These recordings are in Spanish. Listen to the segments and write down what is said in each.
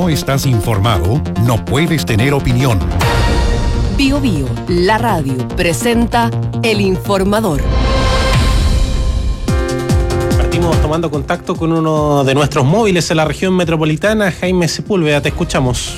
no estás informado, no puedes tener opinión. Bío Bío, la radio, presenta El Informador. Partimos tomando contacto con uno de nuestros móviles en la región metropolitana. Jaime Sepúlveda, te escuchamos.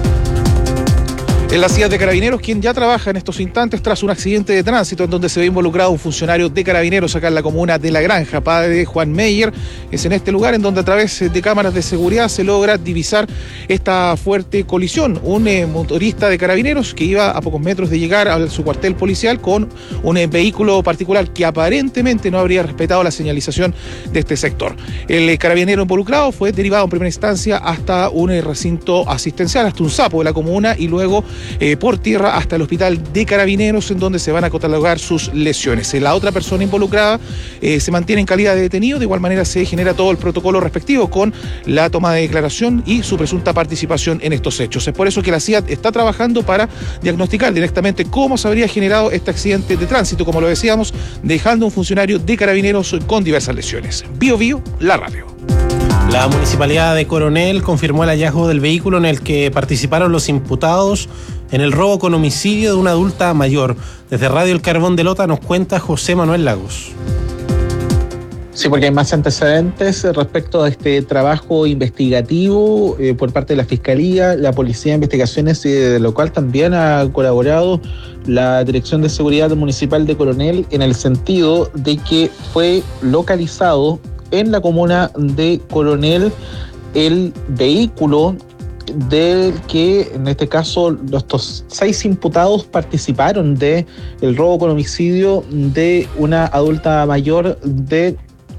En la ciudad de Carabineros, quien ya trabaja en estos instantes tras un accidente de tránsito en donde se ve involucrado un funcionario de Carabineros acá en la comuna de La Granja, padre Juan Meyer. Es en este lugar en donde a través de cámaras de seguridad se logra divisar esta fuerte colisión. Un motorista de Carabineros que iba a pocos metros de llegar a su cuartel policial con un vehículo particular que aparentemente no habría respetado la señalización de este sector. El carabinero involucrado fue derivado en primera instancia hasta un recinto asistencial, hasta un sapo de la comuna y luego por tierra hasta el hospital de Carabineros, en donde se van a catalogar sus lesiones. La otra persona involucrada se mantiene en calidad de detenido. De igual manera se genera todo el protocolo respectivo con la toma de declaración y su presunta participación en estos hechos. Es por eso que la CIAT está trabajando para diagnosticar directamente cómo se habría generado este accidente de tránsito, como lo decíamos, dejando un funcionario de Carabineros con diversas lesiones. Bío Bío, la radio. La Municipalidad de Coronel confirmó el hallazgo del vehículo en el que participaron los imputados en el robo con homicidio de una adulta mayor. Desde Radio El Carbón de Lota nos cuenta José Manuel Lagos. Sí, porque hay más antecedentes respecto a este trabajo investigativo por parte de la Fiscalía, la Policía de Investigaciones, de lo cual también ha colaborado la Dirección de Seguridad Municipal de Coronel, en el sentido de que fue localizado en la comuna de Coronel el vehículo del que, en este caso, estos 6 imputados participaron de el robo con homicidio de una adulta mayor de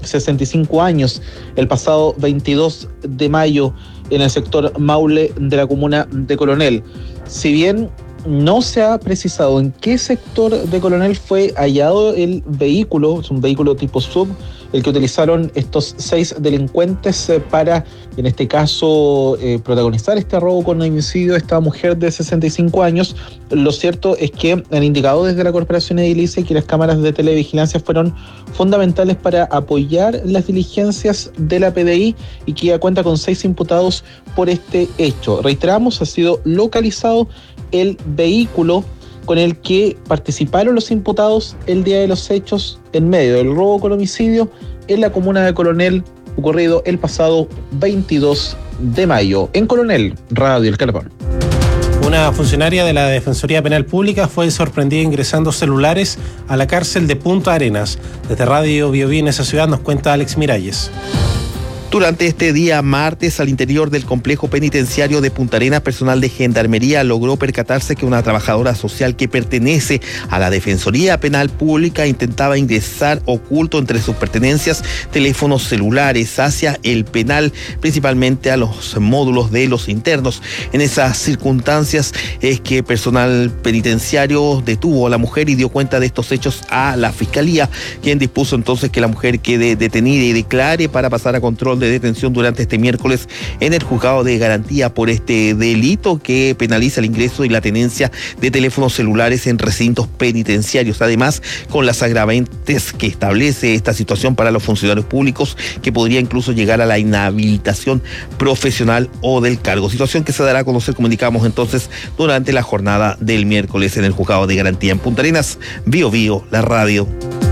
65 años el pasado 22 de mayo en el sector Maule de la comuna de Coronel. Si bien no se ha precisado en qué sector de Coronel fue hallado el vehículo, es un vehículo tipo SUV, el que utilizaron estos 6 delincuentes para, en este caso, protagonizar este robo con homicidio de esta mujer de 65 años. Lo cierto es que han indicado desde la Corporación Edilicia que las cámaras de televigilancia fueron fundamentales para apoyar las diligencias de la PDI y que ya cuenta con 6 imputados por este hecho. Reiteramos, ha sido localizado el vehículo con el que participaron los imputados el día de los hechos en medio del robo con homicidio en la comuna de Coronel, ocurrido el pasado 22 de mayo. En Coronel, Radio El Carbón. Una funcionaria de la Defensoría Penal Pública fue sorprendida ingresando celulares a la cárcel de Punta Arenas. Desde Radio Bío Bío en esa ciudad nos cuenta Alex Miralles. Durante este día martes, al interior del complejo penitenciario de Punta Arenas, personal de Gendarmería logró percatarse que una trabajadora social que pertenece a la Defensoría Penal Pública intentaba ingresar oculto entre sus pertenencias teléfonos celulares hacia el penal, principalmente a los módulos de los internos. En esas circunstancias es que personal penitenciario detuvo a la mujer y dio cuenta de estos hechos a la Fiscalía, quien dispuso entonces que la mujer quede detenida y declare para pasar a control de detención durante este miércoles en el juzgado de garantía por este delito que penaliza el ingreso y la tenencia de teléfonos celulares en recintos penitenciarios. Además, con las agravantes que establece esta situación para los funcionarios públicos, que podría incluso llegar a la inhabilitación profesional o del cargo. Situación que se dará a conocer, como indicamos entonces, durante la jornada del miércoles en el juzgado de garantía en Punta Arenas. Bío Bío, la radio.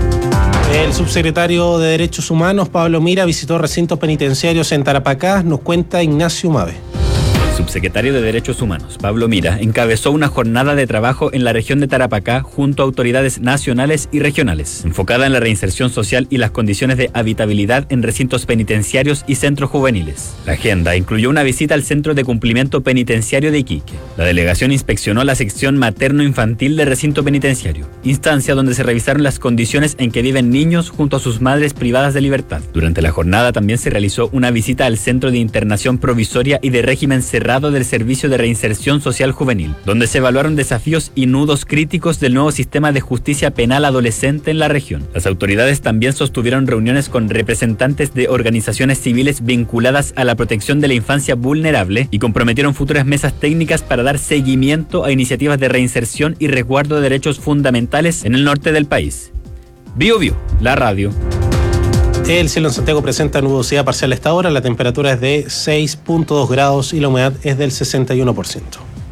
El subsecretario de Derechos Humanos, Pablo Mira, visitó recintos penitenciarios en Tarapacá, nos cuenta Ignacio Mave. El subsecretario de Derechos Humanos, Pablo Mira, encabezó una jornada de trabajo en la región de Tarapacá junto a autoridades nacionales y regionales, enfocada en la reinserción social y las condiciones de habitabilidad en recintos penitenciarios y centros juveniles. La agenda incluyó una visita al Centro de Cumplimiento Penitenciario de Iquique. La delegación inspeccionó la sección materno-infantil del recinto penitenciario, instancia donde se revisaron las condiciones en que viven niños junto a sus madres privadas de libertad. Durante la jornada también se realizó una visita al Centro de Internación Provisoria y de Régimen Cerrado del Servicio de Reinserción Social Juvenil, donde se evaluaron desafíos y nudos críticos del nuevo sistema de justicia penal adolescente en la región. Las autoridades también sostuvieron reuniones con representantes de organizaciones civiles vinculadas a la protección de la infancia vulnerable y comprometieron futuras mesas técnicas para dar seguimiento a iniciativas de reinserción y resguardo de derechos fundamentales en el norte del país. Bío Bío, la radio. El cielo en Santiago presenta nubosidad parcial a esta hora, la temperatura es de 6.2 grados y la humedad es del 61%.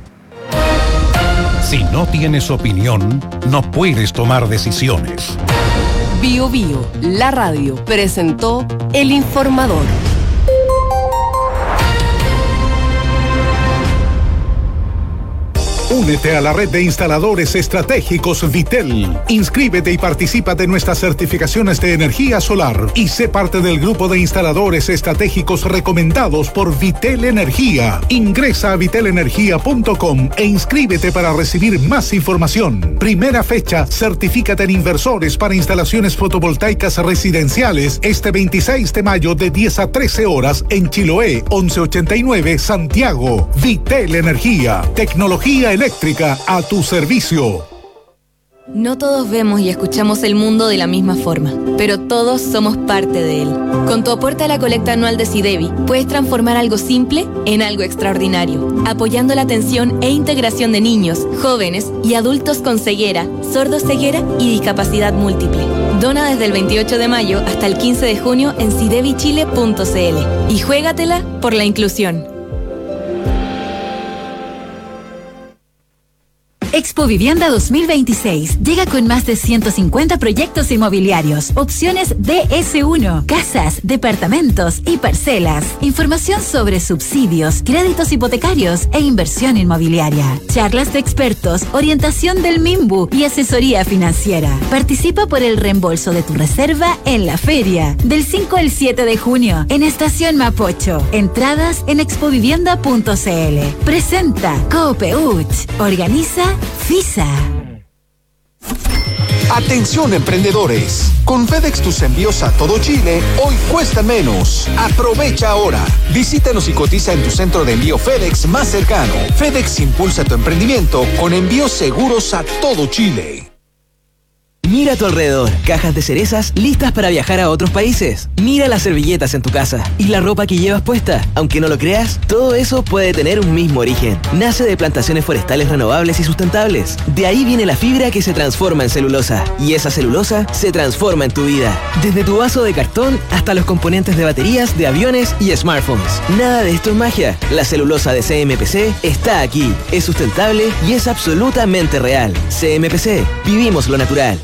Si no tienes opinión, no puedes tomar decisiones. Bio Bio, la radio, presentó El Informador. Únete a la red de instaladores estratégicos Vitel. Inscríbete y participa de nuestras certificaciones de energía solar y sé parte del grupo de instaladores estratégicos recomendados por Vitel Energía. Ingresa a vitelenergia.com e inscríbete para recibir más información. Primera fecha, certifícate en inversores para instalaciones fotovoltaicas residenciales este 26 de mayo de 10 a 13 horas en Chiloé, 1189, Santiago. Vitel Energía. Tecnología eléctrica a tu servicio. No todos vemos y escuchamos el mundo de la misma forma, pero todos somos parte de él. Con tu aporte a la colecta anual de SIDEBI, puedes transformar algo simple en algo extraordinario, apoyando la atención e integración de niños, jóvenes y adultos con ceguera, sordoceguera y discapacidad múltiple. Dona desde el 28 de mayo hasta el 15 de junio en sidebichile.cl y juégatela por la inclusión. Expo Vivienda 2026 llega con más de 150 proyectos inmobiliarios, opciones DS1, casas, departamentos y parcelas, información sobre subsidios, créditos hipotecarios e inversión inmobiliaria, charlas de expertos, orientación del MIMBU y asesoría financiera. Participa por el reembolso de tu reserva en la feria del 5 al 7 de junio en Estación Mapocho. Entradas en expovivienda.cl. Presenta Coopeuch. Organiza FISA. Atención emprendedores, con FedEx tus envíos a todo Chile hoy cuestan menos. Aprovecha ahora. Visítanos y cotiza en tu centro de envío FedEx más cercano. FedEx impulsa tu emprendimiento con envíos seguros a todo Chile. Mira a tu alrededor, cajas de cerezas listas para viajar a otros países. Mira las servilletas en tu casa y la ropa que llevas puesta. Aunque no lo creas, todo eso puede tener un mismo origen. Nace de plantaciones forestales renovables y sustentables. De ahí viene la fibra que se transforma en celulosa. Y esa celulosa se transforma en tu vida. Desde tu vaso de cartón hasta los componentes de baterías, de aviones y smartphones. Nada de esto es magia. La celulosa de CMPC está aquí. Es sustentable y es absolutamente real. CMPC, vivimos lo natural.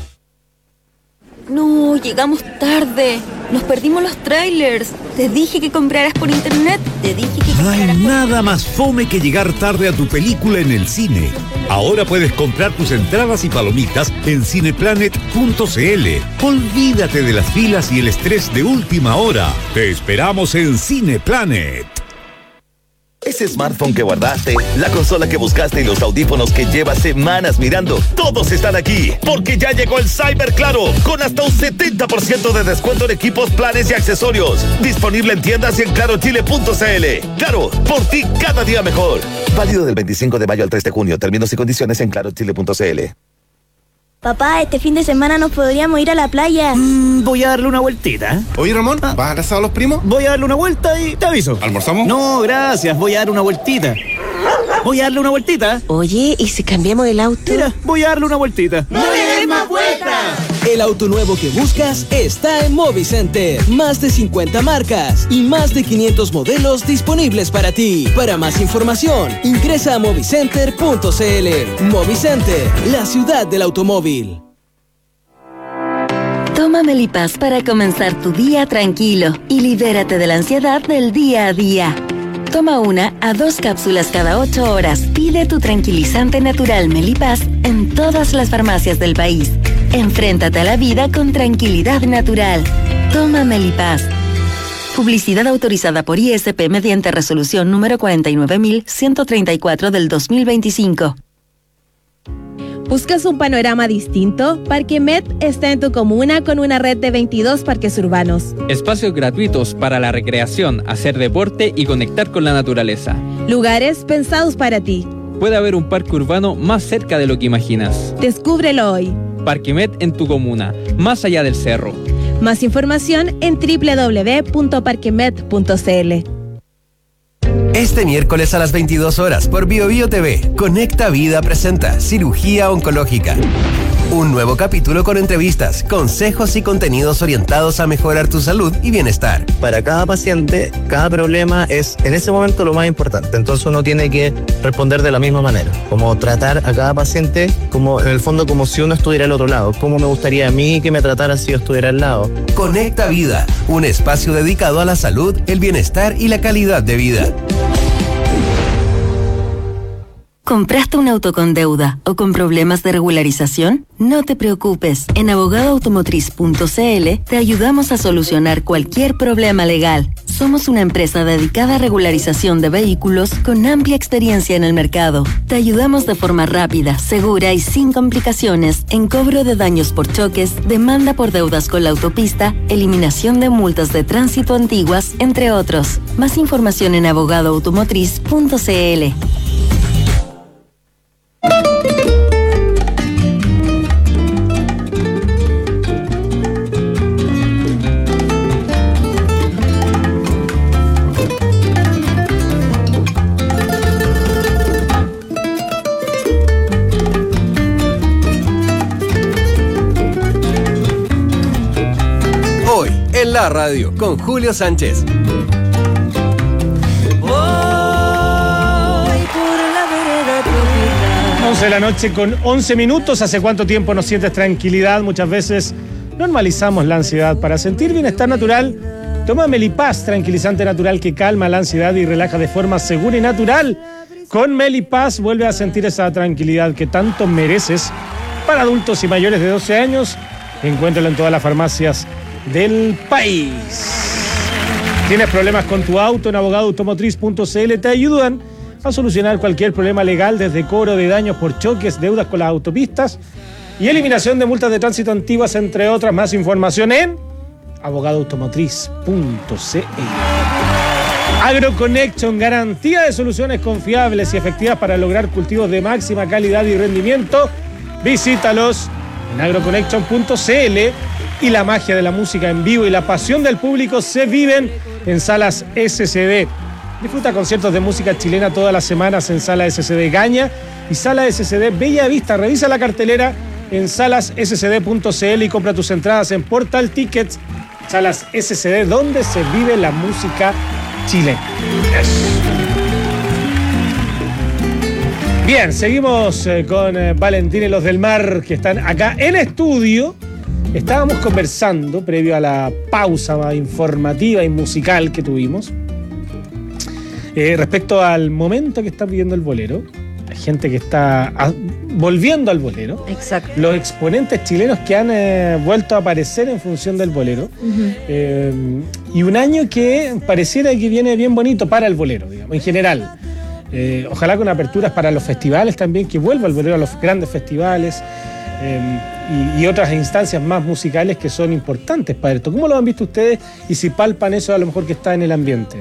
No, llegamos tarde. Nos perdimos los trailers. Te dije que compraras por internet. No hay nada más fome que llegar tarde a tu película en el cine. Ahora puedes comprar tus entradas y palomitas en cineplanet.cl. Olvídate de las filas y el estrés de última hora. Te esperamos en Cineplanet. Ese smartphone que guardaste, la consola que buscaste y los audífonos que llevas semanas mirando, todos están aquí, porque ya llegó el Cyber Claro, con hasta un 70% de descuento en equipos, planes y accesorios. Disponible en tiendas y en clarochile.cl. Claro, por ti cada día mejor. Válido del 25 de mayo al 3 de junio. Términos y condiciones en clarochile.cl. Papá, este fin de semana nos podríamos ir a la playa. Voy a darle una vueltita. Oye, Ramón, ¿vas a casar a los primos? Voy a darle una vuelta y te aviso. ¿Almorzamos? No, gracias, voy a dar una vueltita. Voy a darle una vueltita. Oye, ¿y si cambiamos el auto? Mira, voy a darle una vueltita. ¡No le des más vueltas! El auto nuevo que buscas está en Movicenter. Más de 50 marcas y más de 500 modelos disponibles para ti. Para más información, ingresa a movicenter.cl. Movicenter, la ciudad del automóvil. Toma Melipaz para comenzar tu día tranquilo y libérate de la ansiedad del día a día. Toma 1 a 2 cápsulas cada 8 horas. Pide tu tranquilizante natural Melipaz en todas las farmacias del país. Enfréntate a la vida con tranquilidad natural. Toma Melipaz. Publicidad autorizada por ISP mediante resolución número 49134 del 2025. ¿Buscas un panorama distinto? Parque Met está en tu comuna con una red de 22 parques urbanos. Espacios gratuitos para la recreación, hacer deporte y conectar con la naturaleza. Lugares pensados para ti. Puede haber un parque urbano más cerca de lo que imaginas. Descúbrelo hoy. Parque Met en tu comuna, más allá del cerro. Más información en www.parquemet.cl. Este miércoles a las 22 horas por Bio Bio TV, Conecta Vida presenta Cirugía Oncológica. Un nuevo capítulo con entrevistas, consejos y contenidos orientados a mejorar tu salud y bienestar. Para cada paciente, cada problema es en ese momento lo más importante. Entonces uno tiene que responder de la misma manera. Como tratar a cada paciente como en el fondo como si uno estuviera al otro lado. Como me gustaría a mí que me tratara si yo estuviera al lado. Conecta Vida, un espacio dedicado a la salud, el bienestar y la calidad de vida. ¿Compraste un auto con deuda o con problemas de regularización? No te preocupes. En abogadoautomotriz.cl te ayudamos a solucionar cualquier problema legal. Somos una empresa dedicada a regularización de vehículos con amplia experiencia en el mercado. Te ayudamos de forma rápida, segura y sin complicaciones en cobro de daños por choques, demanda por deudas con la autopista, eliminación de multas de tránsito antiguas, entre otros. Más información en abogadoautomotriz.cl. Hoy, en la radio, con Julio Sánchez. 11 de la noche con 11 minutos. ¿Hace cuánto tiempo no sientes tranquilidad? Muchas veces normalizamos la ansiedad. Para sentir bienestar natural, toma Melipaz, tranquilizante natural que calma la ansiedad y relaja de forma segura y natural. Con Melipaz vuelve a sentir esa tranquilidad que tanto mereces. Para adultos y mayores de 12 años, encuéntralo en todas las farmacias del país. ¿Tienes problemas con tu auto? En abogadoautomotriz.cl te ayudan a solucionar cualquier problema legal, desde cobro de daños por choques, deudas con las autopistas y eliminación de multas de tránsito antiguas, entre otras. Más información en abogadoautomotriz.cl. AgroConnection, garantía de soluciones confiables y efectivas para lograr cultivos de máxima calidad y rendimiento. Visítalos en agroconnection.cl. Y la magia de la música en vivo y la pasión del público se viven en Salas SCD. Disfruta conciertos de música chilena todas las semanas en Sala SCD Gaña y Sala SCD Bella Vista. Revisa la cartelera en salasscd.cl y compra tus entradas en Portal Tickets. Salas SCD, donde se vive la música chilena. Bien, seguimos con Valentín y los del Mar, que están acá en estudio. Estábamos conversando previo a la pausa informativa y musical que tuvimos respecto al momento que está viviendo el bolero, la gente que está volviendo al bolero. Exacto. Los exponentes chilenos que han vuelto a aparecer en función del bolero. Y un año que pareciera que viene bien bonito para el bolero, digamos, en general. Ojalá con aperturas para los festivales también, que vuelva el bolero a los grandes festivales y otras instancias más musicales que son importantes para esto. ¿Cómo lo han visto ustedes y si palpan eso a lo mejor que está en el ambiente?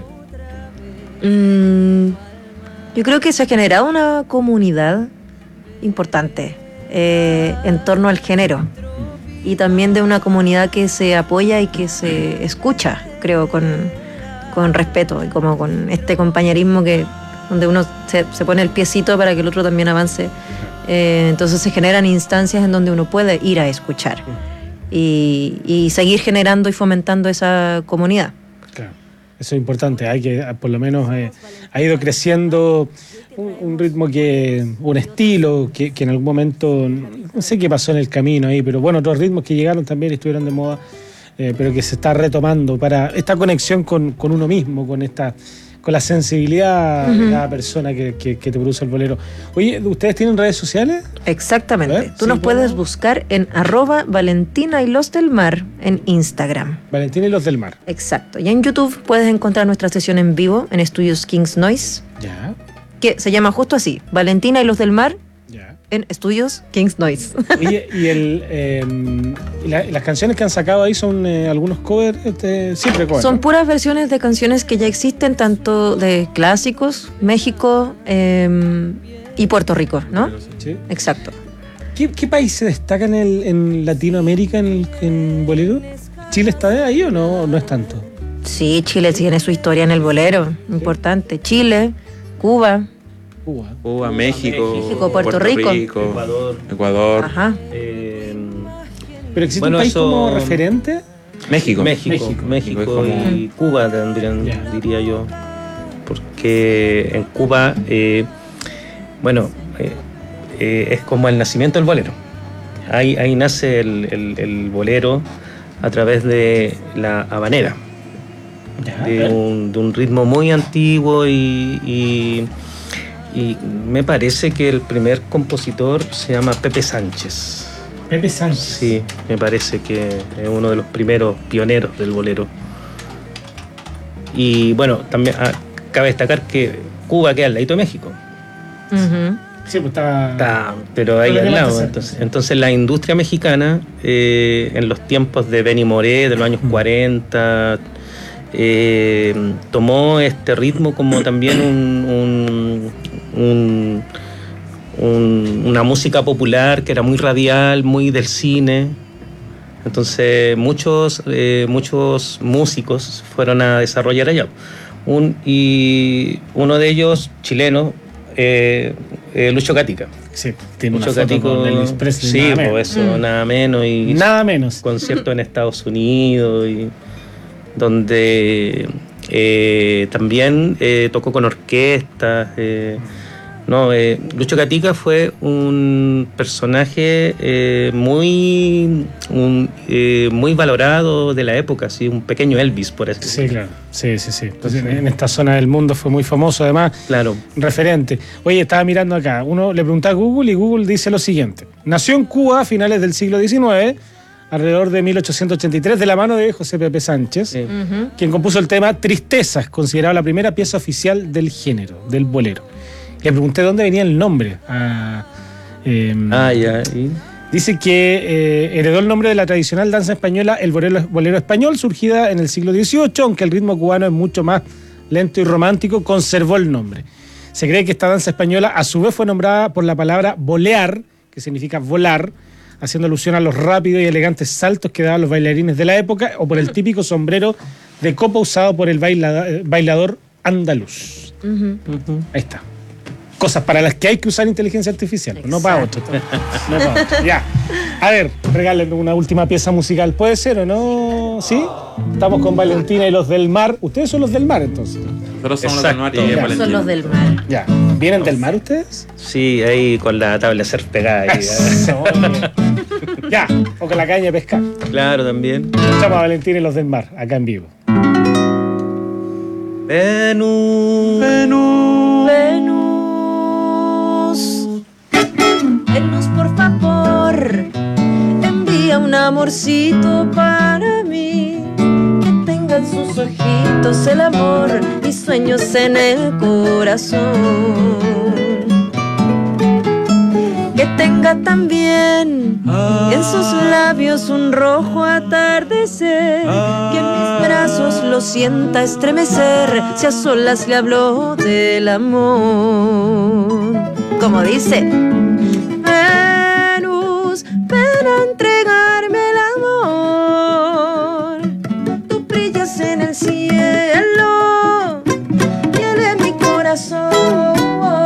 Yo creo que se ha generado una comunidad importante en torno al género y también de una comunidad que se apoya y que se escucha, creo, con respeto y como con este compañerismo donde uno se pone el piecito para que el otro también avance. Entonces se generan instancias en donde uno puede ir a escuchar y seguir generando y fomentando esa comunidad. Eso es importante, hay que, por lo menos ha ido creciendo un ritmo, un estilo que en algún momento, no sé qué pasó en el camino ahí, pero bueno, otros ritmos que llegaron también estuvieron de moda, pero que se está retomando para esta conexión con uno mismo, con la sensibilidad de cada persona que te produce el bolero. Oye, ¿ustedes tienen redes sociales? Exactamente. Tú nos puedes buscar en @Valentina y los del Mar en Instagram. Valentina y los del Mar. Exacto. Y en YouTube puedes encontrar nuestra sesión en vivo en Estudios Kings Noise. Ya. Que se llama justo así, Valentina y los del Mar. En Estudios Kings Noise. Oye, y las canciones que han sacado ahí son algunos covers, siempre covers. Son puras versiones de canciones que ya existen, tanto de clásicos, México y Puerto Rico, ¿no? Sí. Exacto. ¿Qué país se destaca en Latinoamérica en bolero? ¿Chile está ahí o no es tanto? Sí, Chile tiene su historia en el bolero, importante. Chile, Cuba, México, Puerto Rico, Ecuador. Ajá. ¿Pero existe un país como referente? México y Cuba diría yo. Porque en Cuba, es como el nacimiento del bolero. Ahí nace el bolero a través de la habanera. De un ritmo muy antiguo y me parece que el primer compositor se llama Pepe Sánchez. Pepe Sánchez. Sí, me parece que es uno de los primeros pioneros del bolero. Y bueno, también cabe destacar que Cuba queda al ladito de México. Uh-huh. Sí, pues está pero ahí al lado. Entonces la industria mexicana, en los tiempos de Benny Moré, de los años 40, tomó este ritmo como también una música popular que era muy radial, muy del cine. Entonces muchos músicos fueron a desarrollar allá. Y uno de ellos, chileno, Lucho Gatica. Sí, tiene Lucho una foto con Elvis Presley. Sí, pues eso, nada menos. Y nada menos. Conciertos en Estados Unidos, y donde también tocó con orquestas. Lucho Gatica fue un personaje muy valorado de la época, así, un pequeño Elvis, por así decirlo. Sí, claro. Sí. Entonces, en esta zona del mundo fue muy famoso, además. Claro. Referente. Oye, estaba mirando acá. Uno le pregunta a Google y Google dice lo siguiente. Nació en Cuba a finales del siglo XIX, alrededor de 1883, de la mano de José Pepe Sánchez, quien compuso el tema Tristezas, considerado la primera pieza oficial del género, del bolero. Le pregunté dónde venía el nombre. Dice que heredó el nombre de la tradicional danza española, el bolero español, surgida en el siglo XVIII, aunque el ritmo cubano es mucho más lento y romántico, conservó el nombre. Se cree que esta danza española a su vez fue nombrada por la palabra bolear, que significa volar, haciendo alusión a los rápidos y elegantes saltos que daban los bailarines de la época, o por el típico sombrero de copa usado por el bailador andaluz. Ahí está. Cosas para las que hay que usar inteligencia artificial, no para otro. Ya. A ver, regálenme una última pieza musical. ¿Puede ser o no? ¿Sí? Estamos con Valentina y los del mar. ¿Ustedes son los del mar, entonces? Nosotros somos los del mar y Valentina. Son los del mar. Ya. ¿Vienen del mar ustedes? Sí, ahí con la tabla surf pegada. Ahí, ya. O con la caña de pescar. Claro, también. Escuchamos a Valentina y los del mar, acá en vivo. Venus. Venus, por favor, envía un amorcito para mí, que tenga en sus ojitos el amor y sueños en el corazón, que tenga también en sus labios un rojo atardecer, que en mis brazos lo sienta estremecer, si a solas le habló del amor. Como dice: Venus, ven a entregarme el amor. Tú brillas en el cielo y él en mi corazón.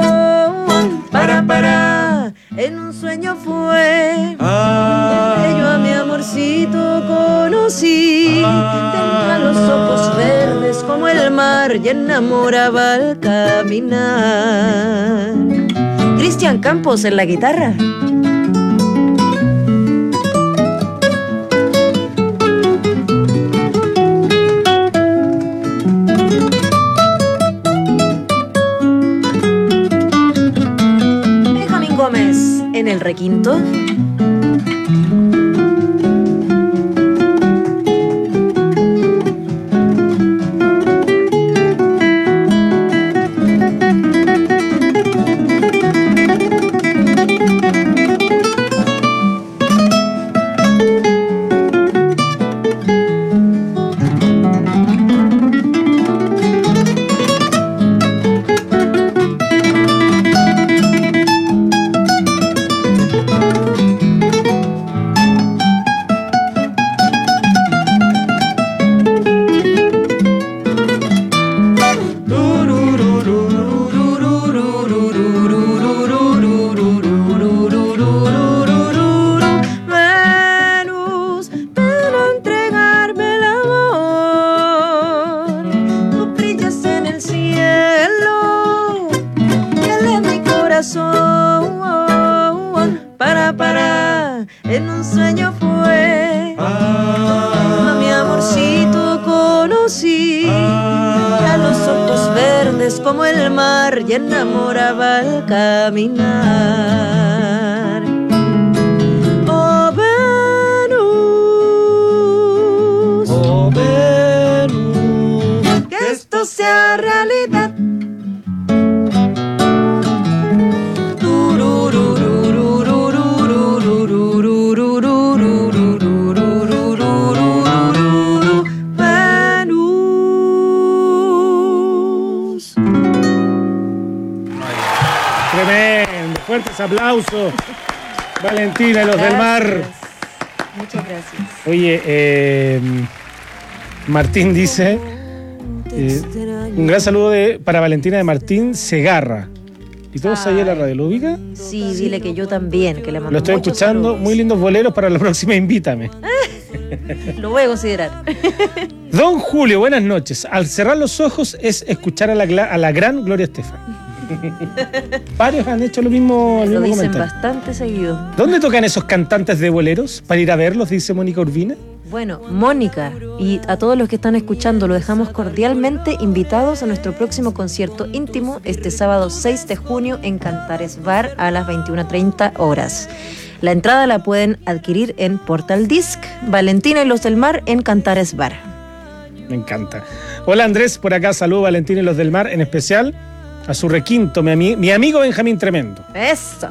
Para, en un sueño fue donde yo a mi amorcito conocí. Tenía los ojos verdes como el mar y enamoraba al caminar. Cristian Campos en la guitarra. Benjamín Gómez en el requinto. para, en un sueño fue. A mi amorcito conocí, a los ojos verdes como el mar, y enamoraba al caminar. Oh Venus, que esto sea realidad. Tremendo, fuertes aplausos. Valentina y los del mar. Muchas gracias. Oye, Martín dice, un gran saludo para Valentina de Martín Segarra. ¿Y todos ahí en la radio? ¿Lo ubica? Sí, dile que yo también, que le mando Lo estoy muchos escuchando, saludos. muy lindos boleros para la próxima, invítame. Lo voy a considerar. Don Julio, buenas noches. Al cerrar los ojos es escuchar a la gran Gloria Estefan. Varios han hecho lo mismo, el Lo mismo dicen comentario. bastante seguido. ¿Dónde tocan esos cantantes de boleros? Para ir a verlos, dice Mónica Urbina. Bueno, Mónica y a todos los que están escuchando, lo dejamos cordialmente invitados a nuestro próximo concierto íntimo este sábado 6 de junio en Cantares Bar a las 21:30 horas. La entrada la pueden adquirir en Portal Disc, Valentina y los del Mar en Cantares Bar. Me encanta. Hola Andrés, por acá saludo a Valentín y los del Mar, en especial a su requinto, mi amigo Benjamín Tremendo. ¡Eso!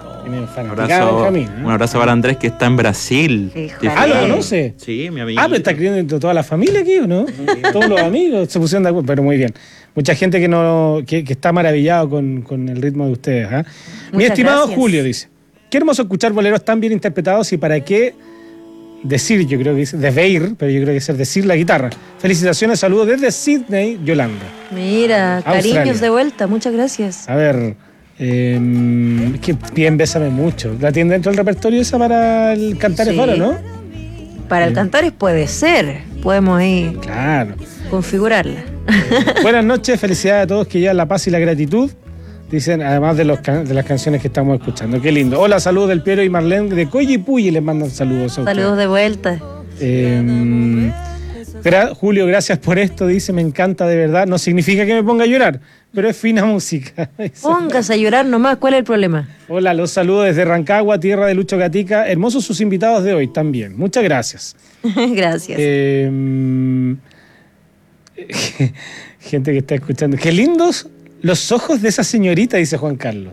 Un abrazo para Andrés, que está en Brasil. ¿Lo conoce? Sí, mi amigo. Pero está escribiendo toda la familia aquí, ¿o no? Todos los amigos se pusieron de acuerdo, pero muy bien. Mucha gente que está maravillado con el ritmo de ustedes. ¿Eh? Mi estimado gracias. Julio dice, qué hermoso escuchar boleros tan bien interpretados y para qué decir, yo creo que dice, debeir, pero yo creo que es decir la guitarra. Felicitaciones, saludos desde Sydney, Yolanda. Mira, Australia. cariños de vuelta, muchas gracias. A ver, que bien, bésame mucho. ¿La tiene dentro del repertorio esa para el Cantares Sí. Bar, o no? Para el Cantares puede ser, podemos ahí Claro. configurarla. Buenas noches, felicidades a todos que llevan la paz y la gratitud. Dicen, además de las canciones que estamos escuchando. Qué lindo. Hola, saludos del Piero y Marlene de Coyipuyi. Les mandan saludos a ustedes. Saludos de vuelta. Julio, gracias por esto. Dice, me encanta de verdad. No significa que me ponga a llorar, pero es fina música. Póngase a llorar nomás, ¿cuál es el problema? Hola, los saludos desde Rancagua, tierra de Lucho Gatica. Hermosos sus invitados de hoy también. Muchas gracias. Gracias. Gente que está escuchando. Qué lindos los ojos de esa señorita, dice Juan Carlos.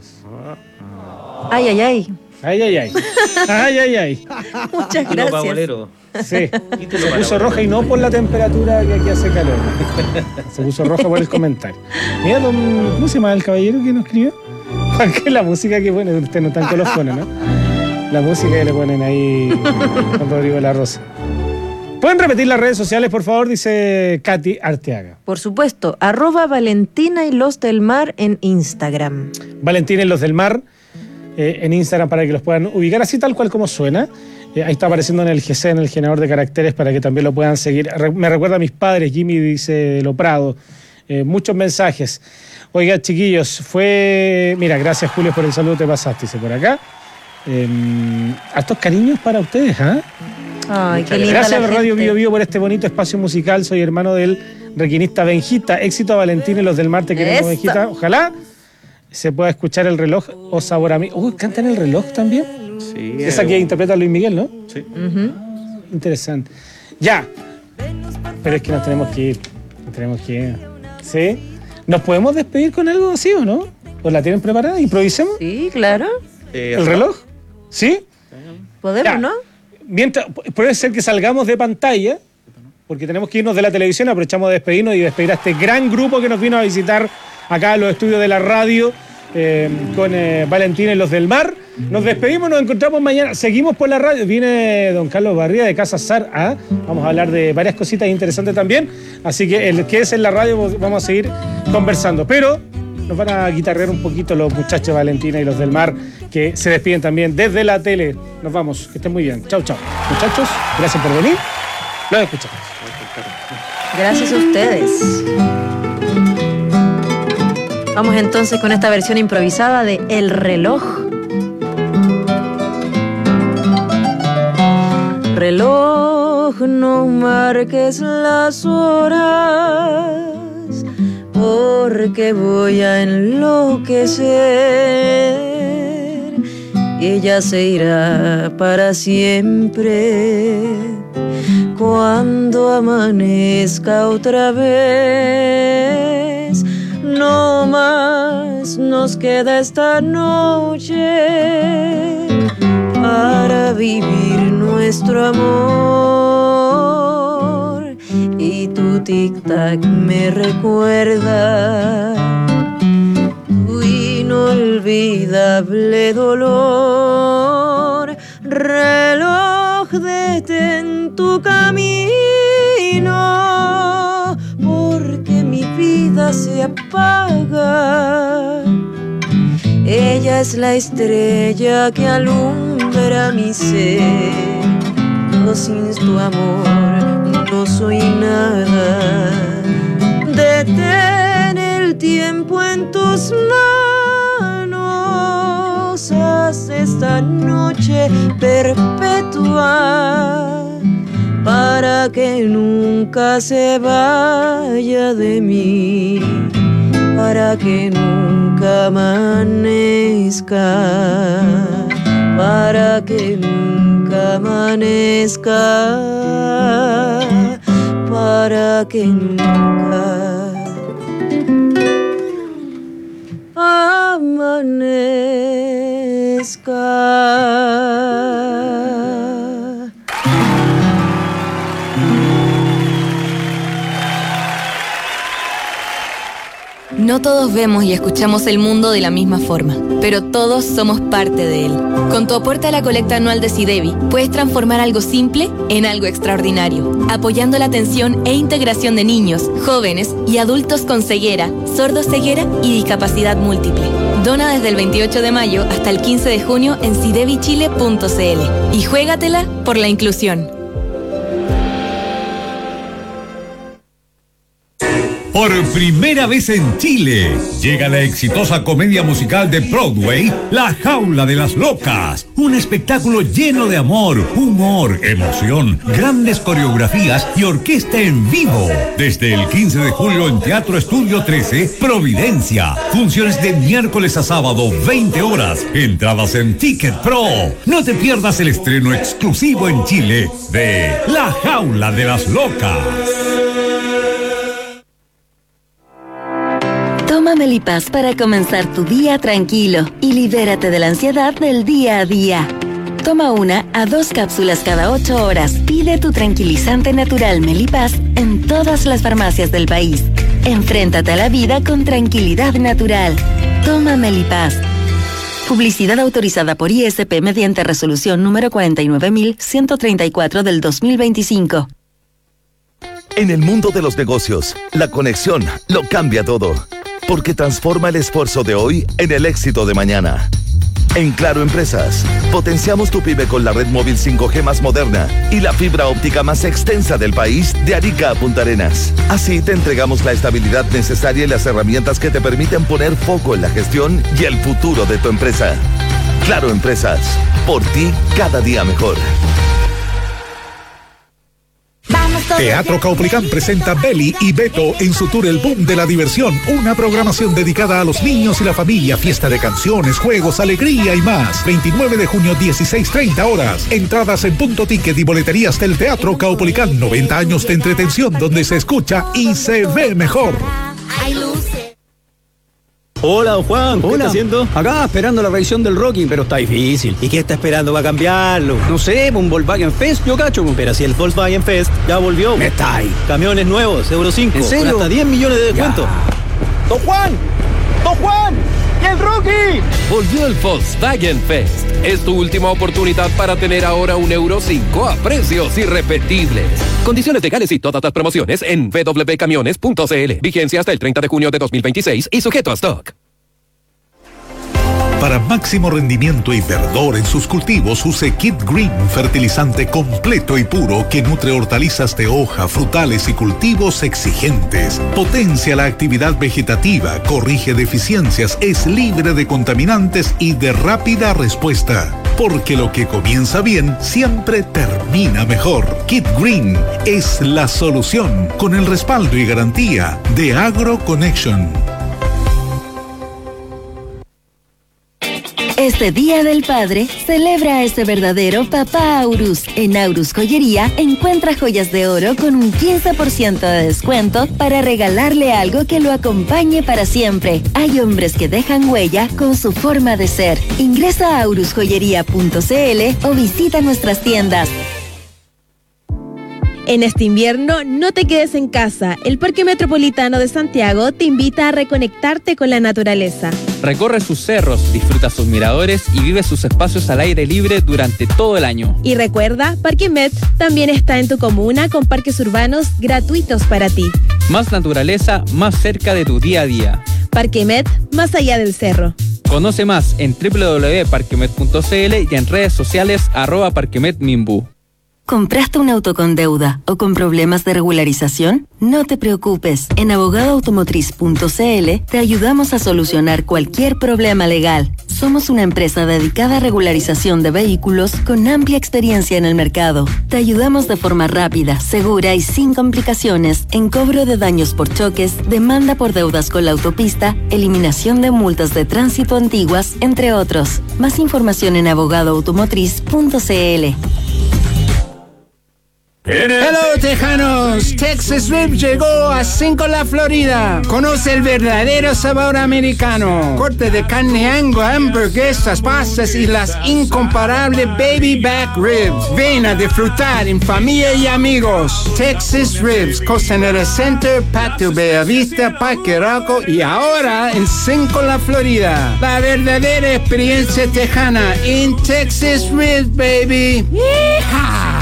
Ay, ay, ay. Ay, ay, ay. Ay, ay, ay. Muchas Título pa' gracias. bolero. Sí. Título Se para puso bolero. roja y no por la temperatura que aquí hace calor. Se puso roja por el comentario. Mira, ¿cómo se llama el caballero que nos escribió? Juan, que la música que pone, usted no está en colofona, ¿no? La música que le ponen ahí con Rodrigo La Rosa. ¿Pueden repetir las redes sociales, por favor? Dice Katy Arteaga. Por supuesto, @Valentina y los del Mar en Instagram. Valentina y los del Mar en Instagram para que los puedan ubicar así tal cual como suena. Ahí está apareciendo en el GC, en el generador de caracteres, para que también lo puedan seguir. Me recuerda a mis padres, Jimmy dice Loprado. Muchos mensajes. Oiga, chiquillos, mira, gracias Julio por el saludo, te pasaste, dice por acá. Hartos cariños para ustedes, ¿ah? Ay, qué linda Gracias la a Radio gente. Bio Bio por este bonito espacio musical. Soy hermano del requinista Benjita. Éxito a Valentín y los del Mar, te queremos, Eso. Benjita. Ojalá se pueda escuchar el reloj o sabor a mí. Uy, ¿cantan el reloj también? Sí. Esa que interpreta Luis Miguel, ¿no? Sí. Ujú. Interesante. Ya. Pero es que nos tenemos que ir. ¿Sí? ¿Nos podemos despedir con algo así o no? ¿O la tienen preparada? ¿Improvisemos? Sí, claro. ¿El reloj? ¿Sí? Podemos, Ya. ¿no? Mientras, puede ser que salgamos de pantalla, porque tenemos que irnos de la televisión, aprovechamos de despedirnos y despedir a este gran grupo que nos vino a visitar acá a los estudios de la radio con Valentina y los del Mar. Nos despedimos, nos encontramos mañana, seguimos por la radio. Viene don Carlos Barría de Casa Sar. Vamos a hablar de varias cositas interesantes también, así que el que es en la radio vamos a seguir conversando, pero nos van a guitarrear un poquito los muchachos de Valentina y los del Mar, que se despiden también desde la tele. Nos vamos, que estén muy bien. Chau, chau. Muchachos, gracias por venir. Los escuchamos. Gracias a ustedes. Vamos entonces con esta versión improvisada de El Reloj. Reloj, no marques las horas, porque voy a enloquecer. Ella se irá para siempre cuando amanezca otra vez. No más nos queda esta noche para vivir nuestro amor, y tu tic-tac me recuerda tu inolvidable dolor. Reloj, detén tu camino, porque mi vida se apaga. Ella es la estrella que alumbra mi ser. Yo sin tu amor no soy nada. Detén el tiempo en tus manos. Haz esta noche perpetua para que nunca se vaya de mí, para que nunca amanezca, para que nunca amanezca, para que nunca amanezca. No todos vemos y escuchamos el mundo de la misma forma, pero todos somos parte de él. Con tu aporte a la colecta anual de SIDEBI, puedes transformar algo simple en algo extraordinario, apoyando la atención e integración de niños, jóvenes y adultos con ceguera, sordoceguera y discapacidad múltiple. Dona desde el 28 de mayo hasta el 15 de junio en sidebichile.cl y juégatela por la inclusión. Por primera vez en Chile, llega la exitosa comedia musical de Broadway, La Jaula de las Locas. Un espectáculo lleno de amor, humor, emoción, grandes coreografías y orquesta en vivo. Desde el 15 de julio en Teatro Estudio 13, Providencia. Funciones de miércoles a sábado, 20 horas. Entradas en Ticket Pro. No te pierdas el estreno exclusivo en Chile de La Jaula de las Locas. Toma Melipaz para comenzar tu día tranquilo y libérate de la ansiedad del día a día. Toma 1 a 2 cápsulas cada 8 horas. Pide tu tranquilizante natural Melipaz en todas las farmacias del país. Enfréntate a la vida con tranquilidad natural. Toma Melipaz. Publicidad autorizada por ISP mediante resolución número 49134 del 2025. En el mundo de los negocios, la conexión lo cambia todo, porque transforma el esfuerzo de hoy en el éxito de mañana. En Claro Empresas, potenciamos tu pyme con la red móvil 5G más moderna y la fibra óptica más extensa del país, de Arica a Punta Arenas. Así te entregamos la estabilidad necesaria y las herramientas que te permiten poner foco en la gestión y el futuro de tu empresa. Claro Empresas, por ti cada día mejor. Teatro Caupolicán presenta Beli y Beto en su tour El Boom de la Diversión, una programación dedicada a los niños y la familia, fiesta de canciones, juegos, alegría y más. 29 de junio, 16:30 horas. Entradas en Punto Ticket y boleterías del Teatro Caupolicán. 90 años de entretención donde se escucha y se ve mejor. Hola, don Juan, ¿qué está haciendo? Acá esperando la revisión del Rocking, pero está difícil. ¿Y qué está esperando para cambiarlo? No sé, un Volkswagen Fest, yo cacho. Pero si el Volkswagen Fest ya volvió. Me está ahí. Camiones nuevos, Euro 5. ¿En serio? Con hasta 10 millones de descuento. ¡Don Juan! ¡Don Juan! ¡Y el Rocky! Volvió el Volkswagen Fest. Es tu última oportunidad para tener ahora un Euro 5 a precios irrepetibles. Condiciones legales y todas las promociones en www.camiones.cl. Vigencia hasta el 30 de junio de 2026 y sujeto a stock. Para máximo rendimiento y verdor en sus cultivos, use Kid Green, fertilizante completo y puro que nutre hortalizas de hoja, frutales y cultivos exigentes. Potencia la actividad vegetativa, corrige deficiencias, es libre de contaminantes y de rápida respuesta. Porque lo que comienza bien siempre termina mejor. Kid Green es la solución, con el respaldo y garantía de AgroConnection. Este Día del Padre, celebra a ese verdadero papá Aurus. En Aurus Joyería, encuentra joyas de oro con un 15% de descuento para regalarle algo que lo acompañe para siempre. Hay hombres que dejan huella con su forma de ser. Ingresa a aurusjoyería.cl o visita nuestras tiendas. En este invierno, no te quedes en casa. El Parque Metropolitano de Santiago te invita a reconectarte con la naturaleza. Recorre sus cerros, disfruta sus miradores y vive sus espacios al aire libre durante todo el año. Y recuerda, Parque Met también está en tu comuna con parques urbanos gratuitos para ti. Más naturaleza, más cerca de tu día a día. Parque Met, más allá del cerro. Conoce más en www.parquemet.cl y en redes sociales @parquemetminbu. ¿Compraste un auto con deuda o con problemas de regularización? No te preocupes. En abogadoautomotriz.cl te ayudamos a solucionar cualquier problema legal. Somos una empresa dedicada a regularización de vehículos con amplia experiencia en el mercado. Te ayudamos de forma rápida, segura y sin complicaciones en cobro de daños por choques, demanda por deudas con la autopista, eliminación de multas de tránsito antiguas, entre otros. Más información en abogadoautomotriz.cl. Hello Tejanos, Texas Rib llegó a Cinco La Florida. Conoce el verdadero sabor americano. Corte de carne Angus, hamburguesas, pastas y las incomparables baby back ribs. Ven a disfrutar en familia y amigos. Texas Ribs, Costanera Center, Patio Bellavista, Parque Arauco y ahora en Cinco La Florida. La verdadera experiencia tejana en Texas Ribs, baby. ¡Yeehaw!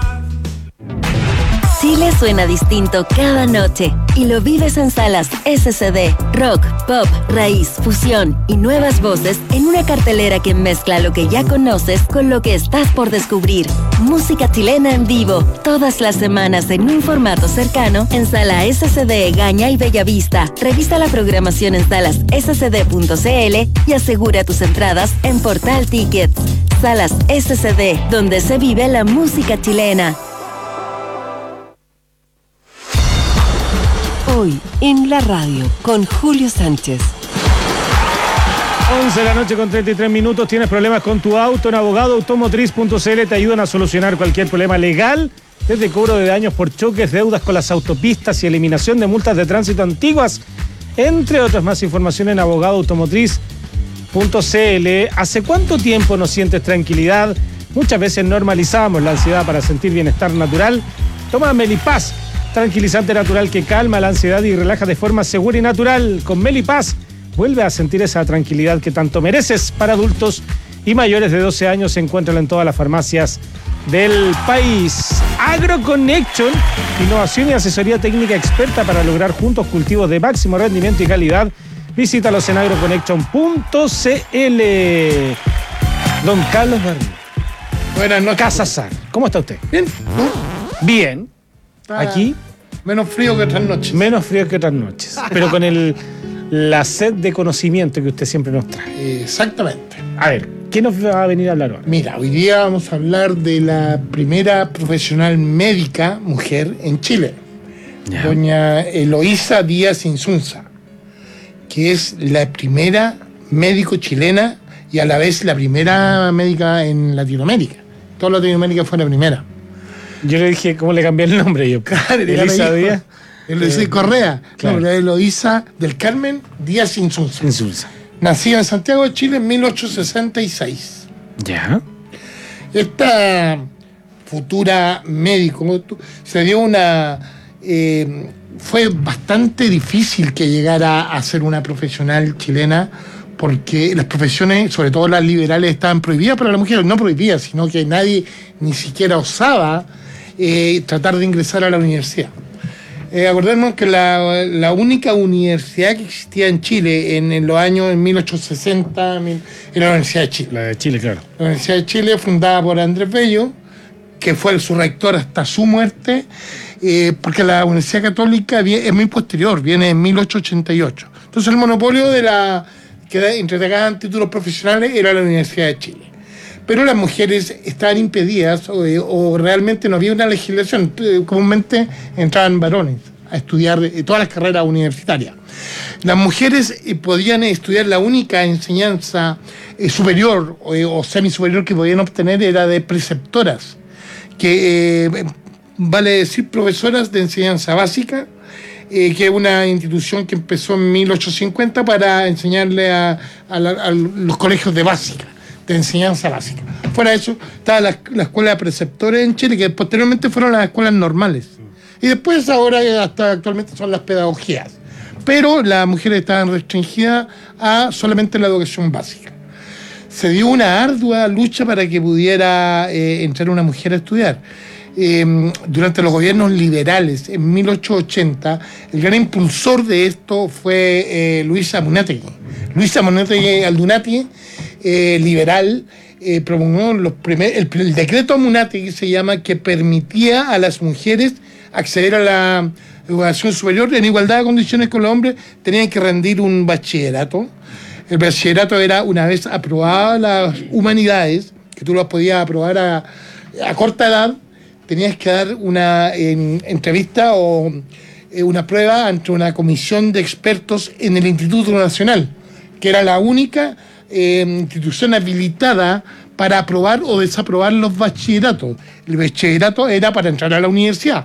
Chile suena distinto cada noche y lo vives en salas SCD, rock, pop, raíz, fusión y nuevas voces en una cartelera que mezcla lo que ya conoces con lo que estás por descubrir. Música chilena en vivo, todas las semanas en un formato cercano en Sala SCD Egaña y Bellavista. Revisa la programación en salas scd.cl y asegura tus entradas en Portal Tickets. Salas SCD, donde se vive la música chilena. Hoy en la radio con Julio Sánchez. 11 de la noche con 33 minutos. ¿Tienes problemas con tu auto? En abogadoautomotriz.cl te ayudan a solucionar cualquier problema legal, desde cobro de daños por choques, deudas con las autopistas y eliminación de multas de tránsito antiguas, entre otras. Más información en abogadoautomotriz.cl. ¿Hace cuánto tiempo no sientes tranquilidad? Muchas veces normalizamos la ansiedad para sentir bienestar natural. Toma Melipaz, tranquilizante natural que calma la ansiedad y relaja de forma segura y natural. Con Melipaz vuelve a sentir esa tranquilidad que tanto mereces. Para adultos y mayores de 12 años, encuéntralo en todas las farmacias del país. AgroConnection, innovación y asesoría técnica experta para lograr juntos cultivos de máximo rendimiento y calidad. Visítalos en agroconnection.cl. Don Carlos Barrio. Buenas noches. Casasar. ¿Cómo está usted? Bien. Bien. Aquí. Menos frío que otras noches. Menos frío que otras noches. Pero con la sed de conocimiento que usted siempre nos trae. Exactamente. A ver, ¿qué nos va a venir a hablar ahora? Mira, hoy día vamos a hablar de la primera profesional médica mujer en Chile. Ya. Doña Eloísa Díaz Insunza, que es la primera médico chilena y a la vez la primera médica en Latinoamérica. Toda Latinoamérica fue la primera. Yo le dije, ¿cómo le cambié el nombre yo? Claro, Elisa Díaz. Eloísa Correa. Claro. No, Eloísa del Carmen Díaz Insunza. Nacida en Santiago de Chile en 1866. Ya. Esta futura médico se dio fue bastante difícil que llegara a ser una profesional chilena, porque las profesiones, sobre todo las liberales, estaban prohibidas para las mujeres. No prohibidas, sino que nadie ni siquiera osaba tratar de ingresar a la universidad. Acordemos que la única universidad que existía en Chile en los años 1860 era la Universidad de Chile. La de Chile, claro. La Universidad de Chile, fundada por Andrés Bello, que fue su rector hasta su muerte, porque la Universidad Católica es muy posterior, viene en 1888. Entonces el monopolio de que entregaban títulos profesionales era la Universidad de Chile. Pero las mujeres estaban impedidas o realmente no había una legislación. Comúnmente entraban varones a estudiar todas las carreras universitarias. Las mujeres podían estudiar, la única enseñanza superior o semisuperior que podían obtener era de preceptoras, que vale decir profesoras de enseñanza básica, que es una institución que empezó en 1850 para enseñarle a los colegios de básica, de enseñanza básica. Fuera de eso, estaba la escuela de preceptores en Chile, que posteriormente fueron las escuelas normales. Y después, ahora, hasta actualmente, son las pedagogías. Pero las mujeres estaban restringidas a solamente la educación básica. Se dio una ardua lucha para que pudiera entrar una mujer a estudiar. Durante los gobiernos liberales, en 1880, el gran impulsor de esto fue Luisa Munátegui. Luisa Munátegui Aldunati, liberal, promulgó el decreto Munátegui, se llama, que permitía a las mujeres acceder a la educación superior en igualdad de condiciones con los hombres. Tenían que rendir un bachillerato. El bachillerato era, una vez aprobadas las humanidades, que tú las podías aprobar a corta edad, tenías que dar una entrevista o una prueba ante una comisión de expertos en el Instituto Nacional, que era la única institución habilitada para aprobar o desaprobar los bachilleratos. El bachillerato era para entrar a la universidad.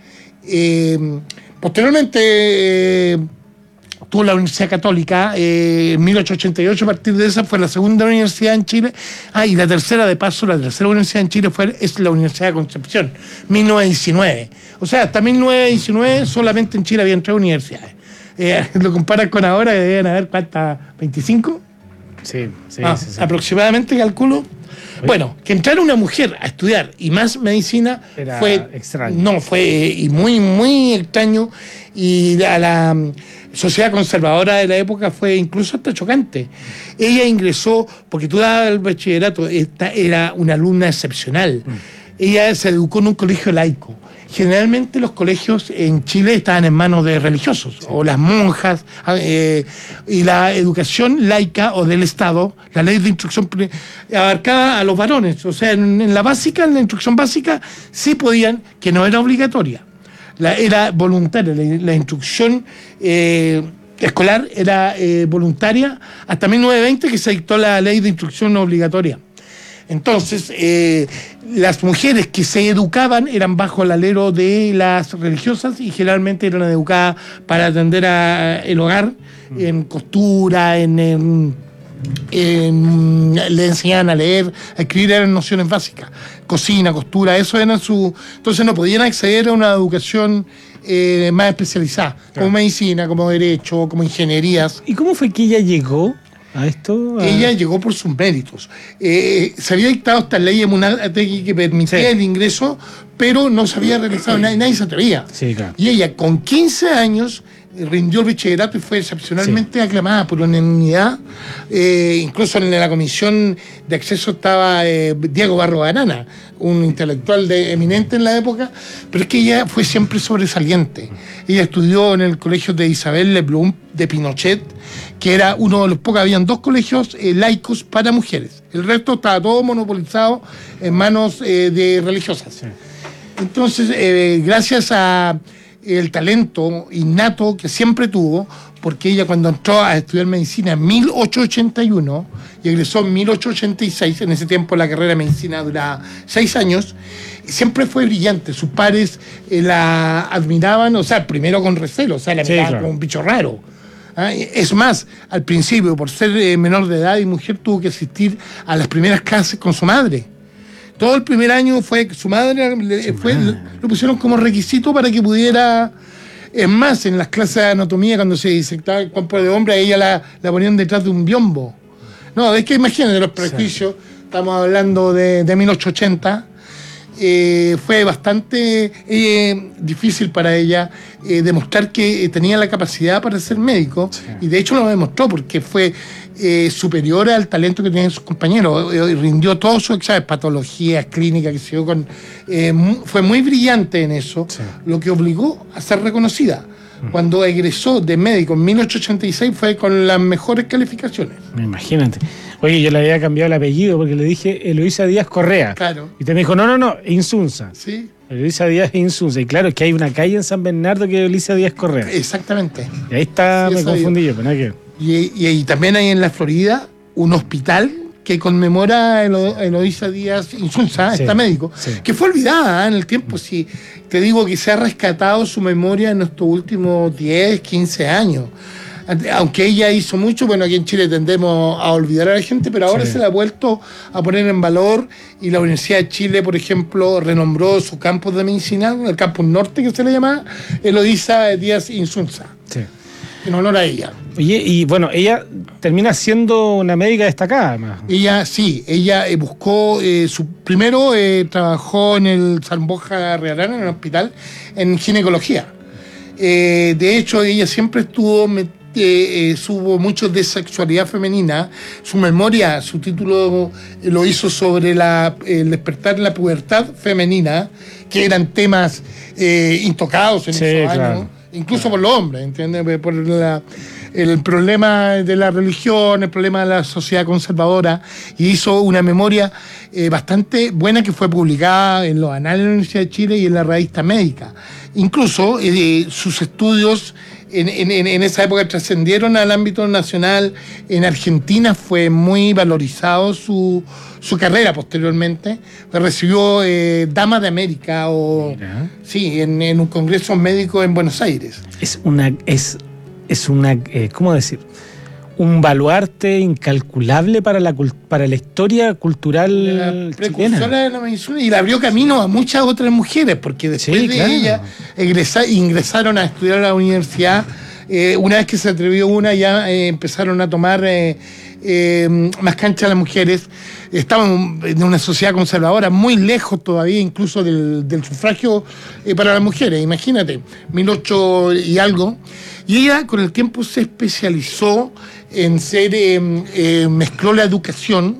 Posteriormente tuvo la Universidad Católica en 1888. A partir de esa fue la segunda universidad en Chile. Y la tercera, de paso, la tercera universidad en Chile es la Universidad de Concepción, 1919. O sea, hasta 1919 solamente en Chile habían 3 universidades. Lo comparas con ahora, que deben haber, ¿cuántas? ¿25? Sí. Aproximadamente, calculo. Bueno, que entrara una mujer a estudiar y más medicina era fue extraño. No, fue muy, muy extraño, y a la sociedad conservadora de la época fue incluso hasta chocante. Ella ingresó, porque tú dabas el bachillerato, era una alumna excepcional. Ella se educó en un colegio laico. Generalmente los colegios en Chile estaban en manos de religiosos, o las monjas, y la educación laica o del Estado, la ley de instrucción abarcaba a los varones. O sea, en la instrucción básica sí podían, que no era obligatoria, era voluntaria. La instrucción escolar era voluntaria hasta 1920, que se dictó la ley de instrucción obligatoria. Entonces, las mujeres que se educaban eran bajo el alero de las religiosas y generalmente eran educadas para atender el hogar, en costura, le enseñaban a leer, a escribir, eran nociones básicas, cocina, costura, eso eran entonces no podían acceder a una educación más especializada, como medicina, como derecho, como ingenierías. ¿Y cómo fue que ella llegó a esto? Ella llegó por sus méritos. Se había dictado esta ley de Munátegui que permitía el ingreso, pero no se había realizado, nadie se atrevía. Sí, claro. Y ella, con 15 años, rindió el bachillerato y fue excepcionalmente aclamada por unanimidad. Incluso en la comisión de acceso estaba Diego Barro Banana, un intelectual eminente en la época, pero es que ella fue siempre sobresaliente. Ella estudió en el colegio de Isabel Le Blum de Pinochet, que era uno de los pocos, habían 2 colegios laicos para mujeres. El resto estaba todo monopolizado en manos de religiosas. Sí. Entonces, gracias a el talento innato que siempre tuvo, porque ella, cuando entró a estudiar medicina en 1881 y egresó en 1886, en ese tiempo la carrera de medicina duraba 6 años, siempre fue brillante. Sus pares la admiraban, o sea, primero con recelo, o sea, la miraban como un bicho raro. Es más, al principio, por ser menor de edad y mujer, tuvo que asistir a las primeras clases con su madre. Todo el primer año fue su madre, lo pusieron como requisito para que pudiera. Es más, en las clases de anatomía, cuando se disectaba el cuerpo de hombre, a ella la ponían detrás de un biombo. No, es que imagínate los prejuicios, estamos hablando de 1880, fue bastante difícil para ella demostrar que tenía la capacidad para ser médico, y de hecho lo demostró porque fue superior al talento que tenían sus compañeros, rindió todos sus exámenes, patologías, clínicas, que se dio fue muy brillante en eso, lo que obligó a ser reconocida. Cuando egresó de médico en 1886 fue con las mejores calificaciones. Imagínate. Oye, yo le había cambiado el apellido porque le dije Eloísa Díaz Correa. Claro. Y te me dijo, no, Insunza. Sí. Eloísa Díaz Insunza. Y claro, es que hay una calle en San Bernardo que es Eloísa Díaz Correa. Exactamente. Y ahí está, me confundí yo, pero nada que... Y también hay en la Florida un hospital que conmemora a Eloísa Díaz Insunza, esta médico, que fue olvidada en el tiempo. Si te digo que se ha rescatado su memoria en estos últimos 10, 15 años. Aunque ella hizo mucho, bueno, aquí en Chile tendemos a olvidar a la gente, pero ahora se la ha vuelto a poner en valor, y la Universidad de Chile, por ejemplo, renombró su campus de medicina, el campus norte que se le llama, Eloísa Díaz Insunza. Sí. En honor a ella. Oye, y bueno, ella termina siendo una médica destacada, además. Ella buscó, primero trabajó en el San Borja Rearán, en el hospital, en ginecología. De hecho, ella siempre supo mucho de sexualidad femenina. Su memoria, su título lo hizo sobre el despertar en la pubertad femenina, que eran temas intocados en esos años, incluso por los hombres, ¿entiendes? Por el problema de la religión, el problema de la sociedad conservadora, y hizo una memoria bastante buena que fue publicada en los anales de la Universidad de Chile y en la revista médica. Incluso sus estudios en esa época trascendieron al ámbito nacional. En Argentina fue muy valorizado su carrera posteriormente. Recibió Dama de América en un congreso médico en Buenos Aires. Es una ¿cómo decir? Un baluarte incalculable para la historia cultural precursora de la medicina, y le abrió camino a muchas otras mujeres, porque después de ella ingresaron a estudiar a la universidad. Una vez que se atrevió ya empezaron a tomar más cancha las mujeres. Estaban en una sociedad conservadora muy lejos todavía incluso del sufragio para las mujeres. Imagínate, 1800 y algo. Y ella con el tiempo se especializó en mezcló la educación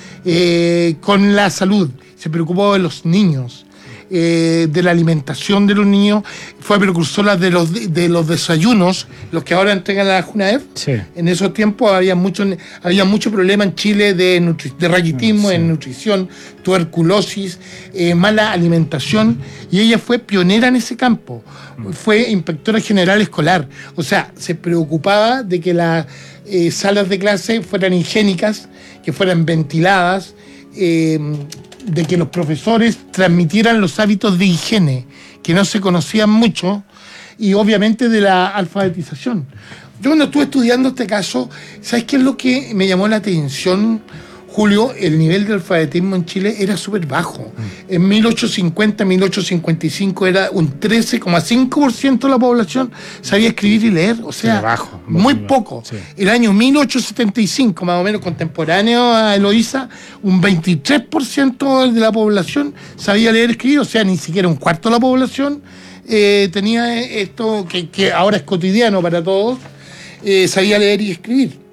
con la salud. Se preocupó de los niños, de la alimentación de los niños. Fue precursora de los desayunos, los que ahora entregan la Junaev. En esos tiempos había mucho problema en Chile de raquitismo, en nutrición, tuberculosis, mala alimentación, y ella fue pionera en ese campo. Fue inspectora general escolar, o sea, se preocupaba de que las salas de clase fueran higiénicas, que fueran ventiladas, de que los profesores transmitieran los hábitos de higiene, que no se conocían mucho, y obviamente de la alfabetización. Yo cuando estuve estudiando este caso, ¿sabes qué es lo que me llamó la atención, Julio? El nivel de alfabetismo en Chile era súper bajo. En 1850, 1855 era un 13,5% de la población sabía escribir y leer, o sea, bajo, muy poco. Sí. El año 1875, más o menos contemporáneo a Eloísa, un 23% de la población sabía leer y escribir, o sea, ni siquiera un cuarto de la población tenía esto que ahora es cotidiano para todos, sabía leer y escribir.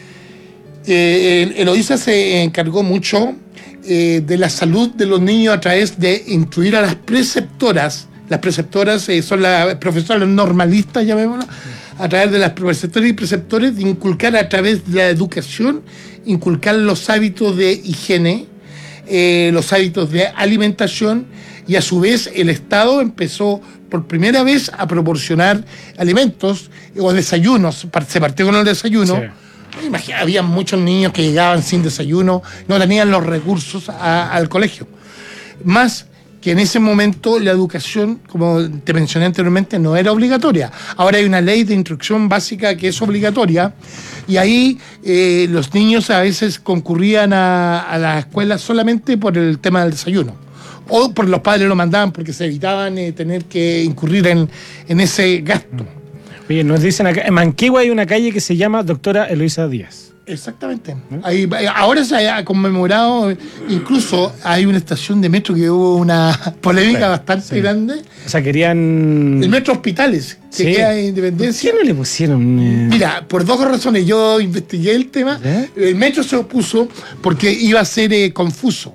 Eloísa se encargó mucho de la salud de los niños a través de instruir a las preceptoras. Las preceptoras son las profesoras normalistas, llamémoslas, a través de las preceptoras y preceptores, de inculcar a través de la educación, inculcar los hábitos de higiene, los hábitos de alimentación, y a su vez el Estado empezó por primera vez a proporcionar alimentos o desayunos. Se partió con el desayuno. Imagina, había muchos niños que llegaban sin desayuno, no tenían los recursos al colegio. Más que en ese momento la educación, como te mencioné anteriormente, no era obligatoria. Ahora hay una ley de instrucción básica que es obligatoria, y ahí los niños a veces concurrían a la escuela solamente por el tema del desayuno, o por los padres lo mandaban porque se evitaban tener que incurrir en ese gasto. Oye, nos dicen acá, en Manquehue hay una calle que se llama Doctora Eloísa Díaz. Exactamente. Ahora se ha conmemorado, incluso hay una estación de metro que hubo una polémica bastante grande. O sea, querían... El metro Hospitales, que queda en Independencia. ¿Por qué no le pusieron...? Mira, por dos razones. Yo investigué el tema. El metro se opuso porque iba a ser confuso.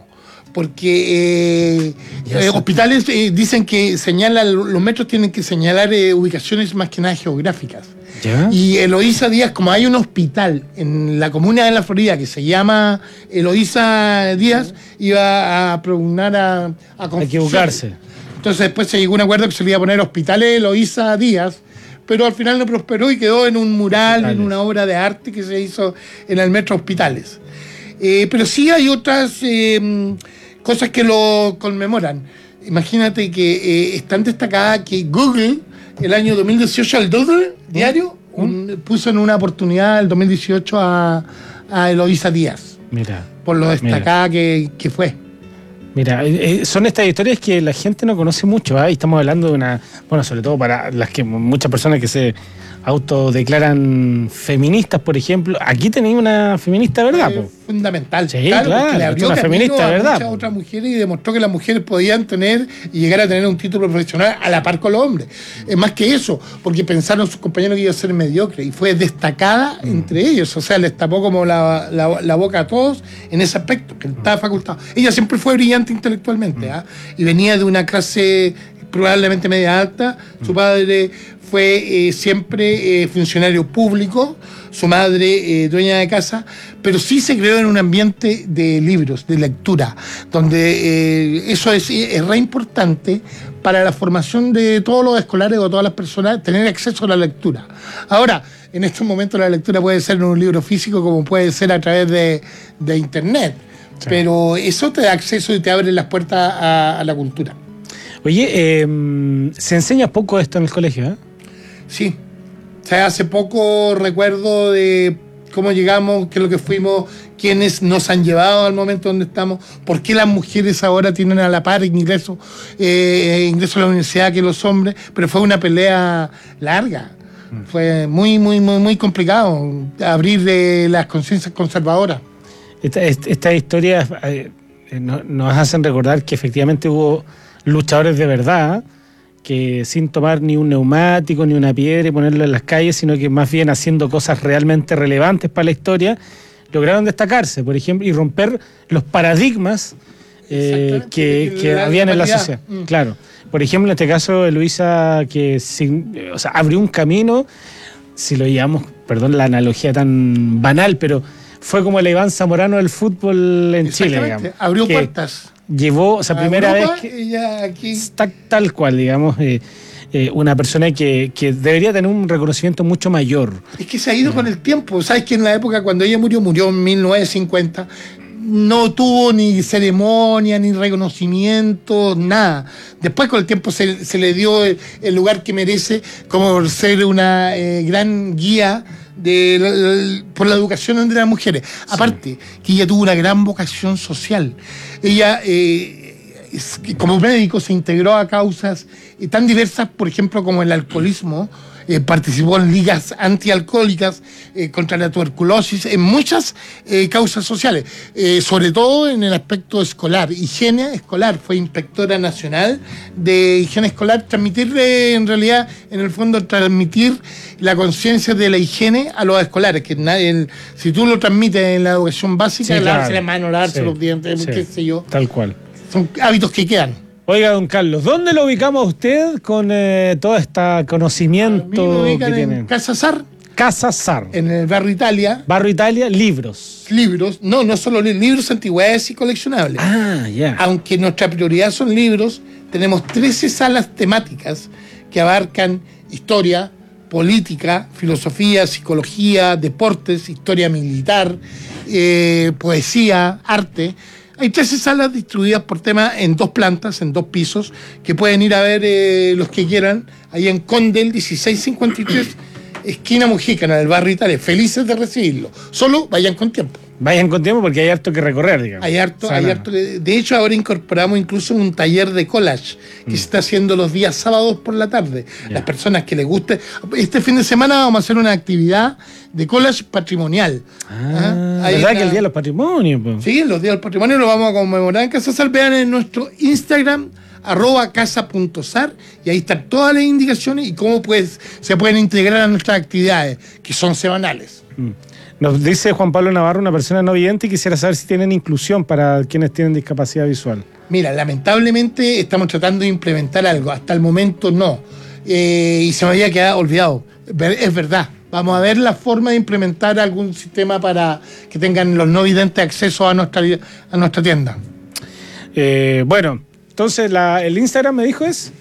Porque hospitales dicen que los metros tienen que señalar ubicaciones más que nada geográficas. ¿Ya? Y Eloísa Díaz, como hay un hospital en la comuna de la Florida que se llama Eloísa Díaz, iba a propugnar a equivocarse. Entonces después se llegó a un acuerdo que se le iba a poner Hospitales Eloísa Díaz, pero al final no prosperó y quedó en un mural, en una obra de arte que se hizo en el metro Hospitales. Pero sí hay otras cosas que lo conmemoran. Imagínate que es tan destacada que Google, el año 2018, el Doodle diario, puso en una oportunidad el 2018 a Eloísa Díaz. Mira. Por lo destacada que fue. Mira, son estas historias que la gente no conoce mucho, y estamos hablando de una, bueno, sobre todo para las que muchas personas que se autodeclaran feministas, por ejemplo. Aquí tenéis una feminista, ¿verdad? Fundamental. Sí, claro, porque le abrió una feminista, ¿verdad? Muchas otras mujeres y demostró que las mujeres podían tener y llegar a tener un título profesional a la par con los hombres. Es más que eso, porque pensaron sus compañeros que iba a ser mediocre y fue destacada entre ellos. O sea, les tapó como la boca a todos en ese aspecto, que estaba facultado. Ella siempre fue brillante intelectualmente, y venía de una clase probablemente media alta. Su padre fue siempre funcionario público, su madre dueña de casa, pero sí se creó en un ambiente de libros, de lectura, donde eso es re importante para la formación de todos los escolares o todas las personas, tener acceso a la lectura. Ahora, en estos momentos la lectura puede ser en un libro físico como puede ser a través de internet, sí. Pero eso te da acceso y te abre las puertas a la cultura. Oye, se enseña poco esto en el colegio, ¿eh? Sí. O sea, hace poco recuerdo de cómo llegamos, qué es lo que fuimos, quiénes nos han llevado al momento donde estamos, por qué las mujeres ahora tienen a la par ingreso a la universidad que los hombres, pero fue una pelea larga. Fue muy, muy, muy, muy complicado abrir las conciencias conservadoras. Estas historias nos hacen recordar que efectivamente hubo luchadores de verdad, que sin tomar ni un neumático ni una piedra y ponerlo en las calles, sino que más bien haciendo cosas realmente relevantes para la lograron destacarse, por ejemplo, y romper los paradigmas que habían en la sociedad. Claro. Por ejemplo, en este caso, Eloísa, que abrió un camino, si lo llevamos, perdón la analogía tan banal, pero fue como el Iván Zamorano del fútbol en Chile, digamos. Abrió puertas. Llevó, primera Europa, vez que ella aquí está tal cual, digamos, una persona que debería tener un reconocimiento mucho mayor. Es que se ha ido con el tiempo. Sabes que en la época cuando ella murió en 1950, no tuvo ni ceremonia, ni reconocimiento, nada. Después con el tiempo se le dio el lugar que merece como ser una gran guía por la educación de las mujeres. Aparte, que ella tuvo una gran vocación social. Ella, como médico, se integró a causas tan diversas, por ejemplo, como el alcoholismo. Participó en ligas antialcohólicas contra la tuberculosis, en muchas causas sociales, sobre todo en el aspecto escolar, higiene escolar. Fue inspectora nacional de higiene escolar, en realidad, en el fondo, transmitir la conciencia de la higiene a los escolares, que si tú lo transmites en la educación básica, lavarse las manos, lavarse los dientes, qué sé yo. Tal cual. Son hábitos que quedan. Oiga, don Carlos, ¿dónde lo ubicamos a usted con todo este conocimiento que tiene? En Casa Sar. Casa Sar. En el Barrio Italia. Barrio Italia, libros. Libros, no solo libros, antigüedades y coleccionables. Ah, ya. Aunque nuestra prioridad son libros, tenemos 13 salas temáticas que abarcan historia, política, filosofía, psicología, deportes, historia militar, poesía, arte. Hay 13 salas distribuidas por tema en 2 plantas, en 2 pisos, que pueden ir a ver los que quieran, ahí en Condel 1653, esquina Mujica, en el Barrio Italia. Felices de recibirlo. Solo vayan con tiempo. Vayan con tiempo porque hay harto que recorrer, digamos. Hay harto. De hecho, ahora incorporamos incluso un taller de collage que se está haciendo los días sábados por la tarde. Las personas que les guste. Este fin de semana vamos a hacer una actividad de collage patrimonial. ¿Verdad que el Día de los Patrimonios? Pues? Sí, los Días del Patrimonio lo vamos a conmemorar en Casa Sar. Vean en nuestro Instagram, @casa.sar, y ahí están todas las indicaciones y cómo se pueden integrar a nuestras actividades, que son semanales. Nos dice Juan Pablo Navarro, una persona no vidente, y quisiera saber si tienen inclusión para quienes tienen discapacidad visual. Mira, lamentablemente estamos tratando de implementar algo, hasta el momento no, y se me había quedado olvidado, es verdad. Vamos a ver la forma de implementar algún sistema para que tengan los no videntes acceso a nuestra tienda. Bueno, entonces el Instagram me dijo es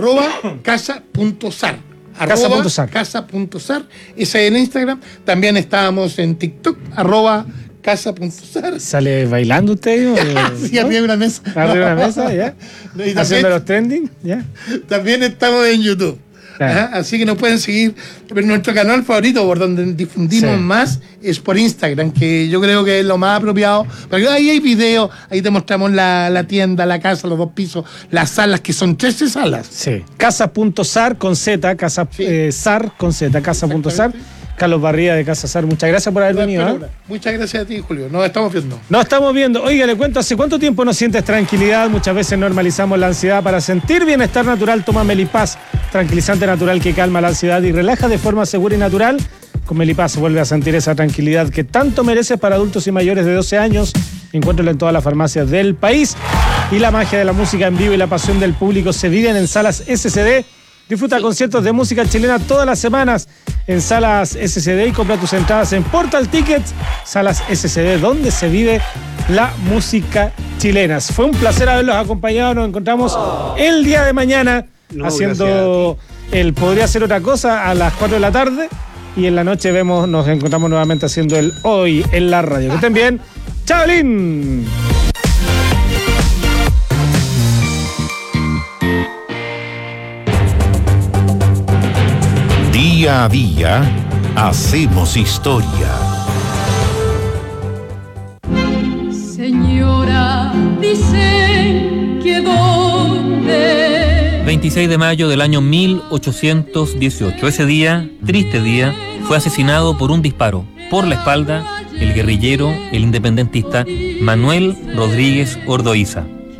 @casa.sar. Casa.sar. Ese es el Instagram. También estábamos en TikTok, @casa.sar. ¿Sale bailando usted? Sí, arriba de una mesa. Arriba de una mesa, ya. Haciendo los trending, ya. También estamos en YouTube. Así que nos pueden seguir. Pero nuestro canal favorito, por donde difundimos más, es por Instagram, que yo creo que es lo más apropiado. Porque ahí hay videos, ahí te mostramos la tienda, la casa, los 2 pisos, las salas, que son 13 salas. Sí. Casa.sar con Z, Sar con Z, casa.sar. Carlos Barría de Casa Sar, muchas gracias por haber venido. Muchas gracias a ti, Julio. Nos estamos viendo. Nos estamos viendo. Oiga, le cuento, ¿hace cuánto tiempo no sientes tranquilidad? Muchas veces normalizamos la ansiedad. Para sentir bienestar natural, toma Melipaz, tranquilizante natural que calma la ansiedad y relaja de forma segura y natural. Con Melipaz vuelve a sentir esa tranquilidad que tanto mereces para adultos y mayores de 12 años. Encuéntralo en todas las farmacias del país. Y la magia de la música en vivo y la pasión del público se viven en salas SCD. Disfruta conciertos de música chilena todas las semanas en Salas SCD y compra tus entradas en Portal Tickets. Salas SCD, donde se vive la música chilena. Fue un placer haberlos acompañado. Nos encontramos el día de mañana haciendo el Podría Ser Otra Cosa a las 4 de la tarde. Y en la noche nos encontramos nuevamente haciendo el Hoy en la Radio. Que estén bien. ¡Chaolín! Día a día, hacemos historia. Señora, dicen que dónde. 26 de mayo del año 1818. Ese día, triste día, fue asesinado por un disparo por la espalda el guerrillero, el independentista Manuel Rodríguez Ordóiza.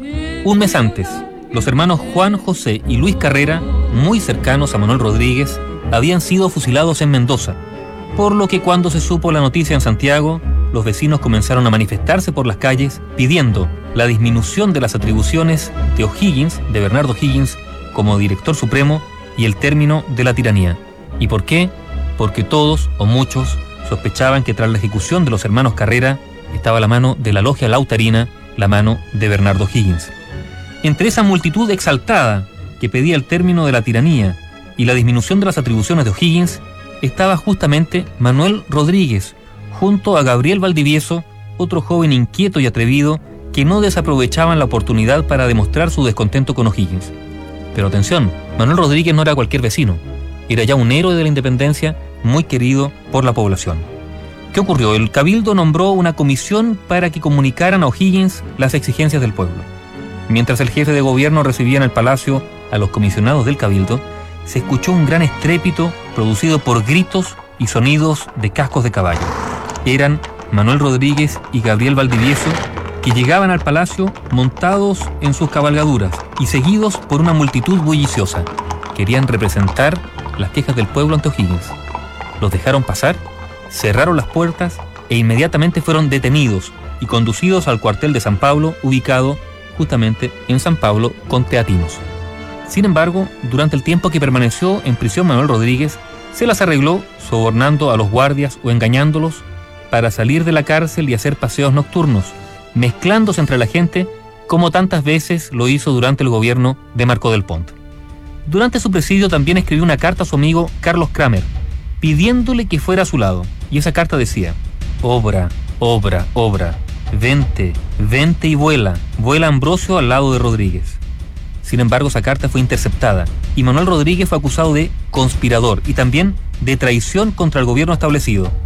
Un mes antes, los hermanos Juan José y Luis Carrera, muy cercanos a Manuel Rodríguez, habían sido fusilados en Mendoza, por lo que cuando se supo la noticia en Santiago, los vecinos comenzaron a manifestarse por las calles pidiendo la disminución de las atribuciones de O'Higgins, de Bernardo O'Higgins, como director supremo y el término de la tiranía. ¿Y por qué? Porque todos o muchos sospechaban que tras la ejecución de los hermanos Carrera estaba la mano de la logia lautarina, la mano de Bernardo O'Higgins. Entre esa multitud exaltada que pedía el término de la tiranía y la disminución de las atribuciones de O'Higgins, estaba justamente Manuel Rodríguez, junto a Gabriel Valdivieso, otro joven inquieto y atrevido que no desaprovechaban la oportunidad para demostrar su descontento con O'Higgins. Pero atención, Manuel Rodríguez no era cualquier vecino, era ya un héroe de la independencia muy querido por la población. ¿Qué ocurrió? El Cabildo nombró una comisión para que comunicaran a O'Higgins las exigencias del pueblo. Mientras el jefe de gobierno recibía en el palacio a los comisionados del Cabildo, se escuchó un gran estrépito producido por gritos y sonidos de cascos de caballo. Eran Manuel Rodríguez y Gabriel Valdivieso, que llegaban al palacio montados en sus cabalgaduras y seguidos por una multitud bulliciosa. Querían representar las quejas del pueblo ante O'Higgins. Los dejaron pasar, cerraron las puertas e inmediatamente fueron detenidos y conducidos al cuartel de San Pablo, ubicado justamente en San Pablo con Teatinos. Sin embargo, durante el tiempo que permaneció en prisión Manuel Rodríguez, se las arregló sobornando a los guardias o engañándolos para salir de la cárcel y hacer paseos nocturnos, mezclándose entre la gente como tantas veces lo hizo durante el gobierno de Marco del Pont. Durante su presidio también escribió una carta a su amigo Carlos Kramer, pidiéndole que fuera a su lado, y esa carta decía: obra, obra, obra, vente, vente y vuela, vuela Ambrosio al lado de Rodríguez. Sin embargo, esa carta fue interceptada y Manuel Rodríguez fue acusado de conspirador y también de traición contra el gobierno establecido,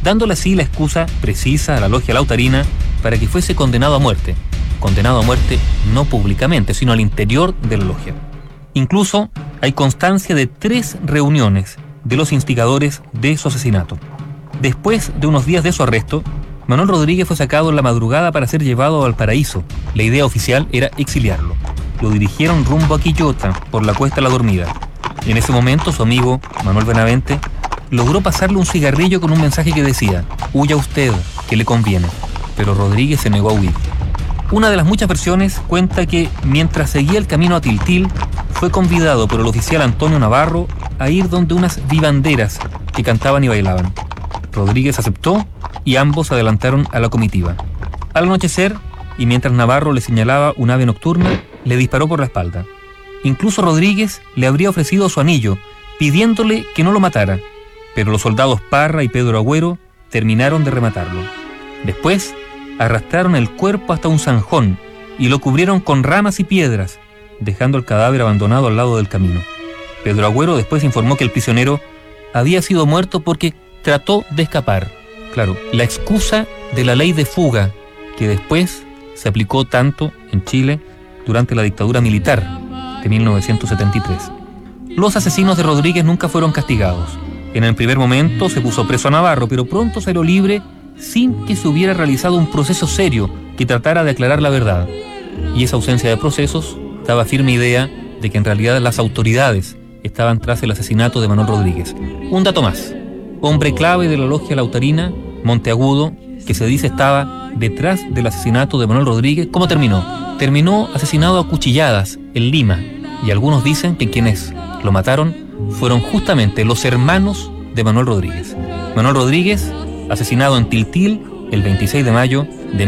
dándole así la excusa precisa a la logia lautarina para que fuese condenado a muerte. Condenado a muerte no públicamente, sino al interior de la logia. Incluso hay constancia de 3 reuniones de los instigadores de su asesinato. Después de unos días de su arresto, Manuel Rodríguez fue sacado en la madrugada para ser llevado a Valparaíso. La idea oficial era exiliarlo. Lo dirigieron rumbo a Quillota, por la Cuesta La Dormida. En ese momento, su amigo, Manuel Benavente, logró pasarle un cigarrillo con un mensaje que decía: huya usted, que le conviene. Pero Rodríguez se negó a huir. Una de las muchas versiones cuenta que, mientras seguía el camino a Tiltil, fue convidado por el oficial Antonio Navarro a ir donde unas vivanderas que cantaban y bailaban. Rodríguez aceptó y ambos se adelantaron a la comitiva. Al anochecer, y mientras Navarro le señalaba un ave nocturna, le disparó por la espalda. Incluso Rodríguez le habría ofrecido su anillo, pidiéndole que no lo matara, pero los soldados Parra y Pedro Agüero terminaron de rematarlo. Después, arrastraron el cuerpo hasta un zanjón y lo cubrieron con ramas y piedras, dejando el cadáver abandonado al lado del camino. Pedro Agüero después informó que el prisionero había sido muerto porque trató de escapar. Claro, la excusa de la ley de fuga, que después se aplicó tanto en Chile durante la dictadura militar de 1973. Los asesinos de Rodríguez nunca fueron castigados. En el primer momento se puso preso a Navarro, pero pronto salió libre sin que se hubiera realizado un proceso serio que tratara de aclarar la verdad. Y esa ausencia de procesos daba firme idea de que en realidad las autoridades estaban tras el asesinato de Manuel Rodríguez. Un dato más: hombre clave de la logia lautarina, Monteagudo, que se dice estaba detrás del asesinato de Manuel Rodríguez. ¿Cómo terminó? Terminó asesinado a cuchilladas en Lima, y algunos dicen que quienes lo mataron fueron justamente los hermanos de Manuel Rodríguez. Manuel Rodríguez, asesinado en Tiltil el 26 de mayo de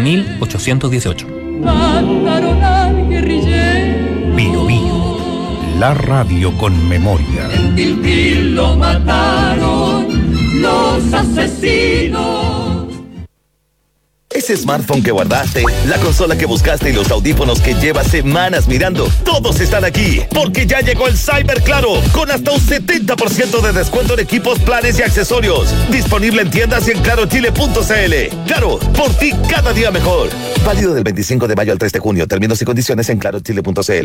1818. Mataron al guerrillero. Bio Bio, la radio con memoria. En Tiltil lo mataron los asesinos. Ese smartphone que guardaste, la consola que buscaste y los audífonos que llevas semanas mirando, todos están aquí, porque ya llegó el Cyber Claro, con hasta un 70% de descuento en equipos, planes y accesorios. Disponible en tiendas y en clarochile.cl. Claro, por ti cada día mejor. Válido del 25 de mayo al 3 de junio. Términos y condiciones en clarochile.cl.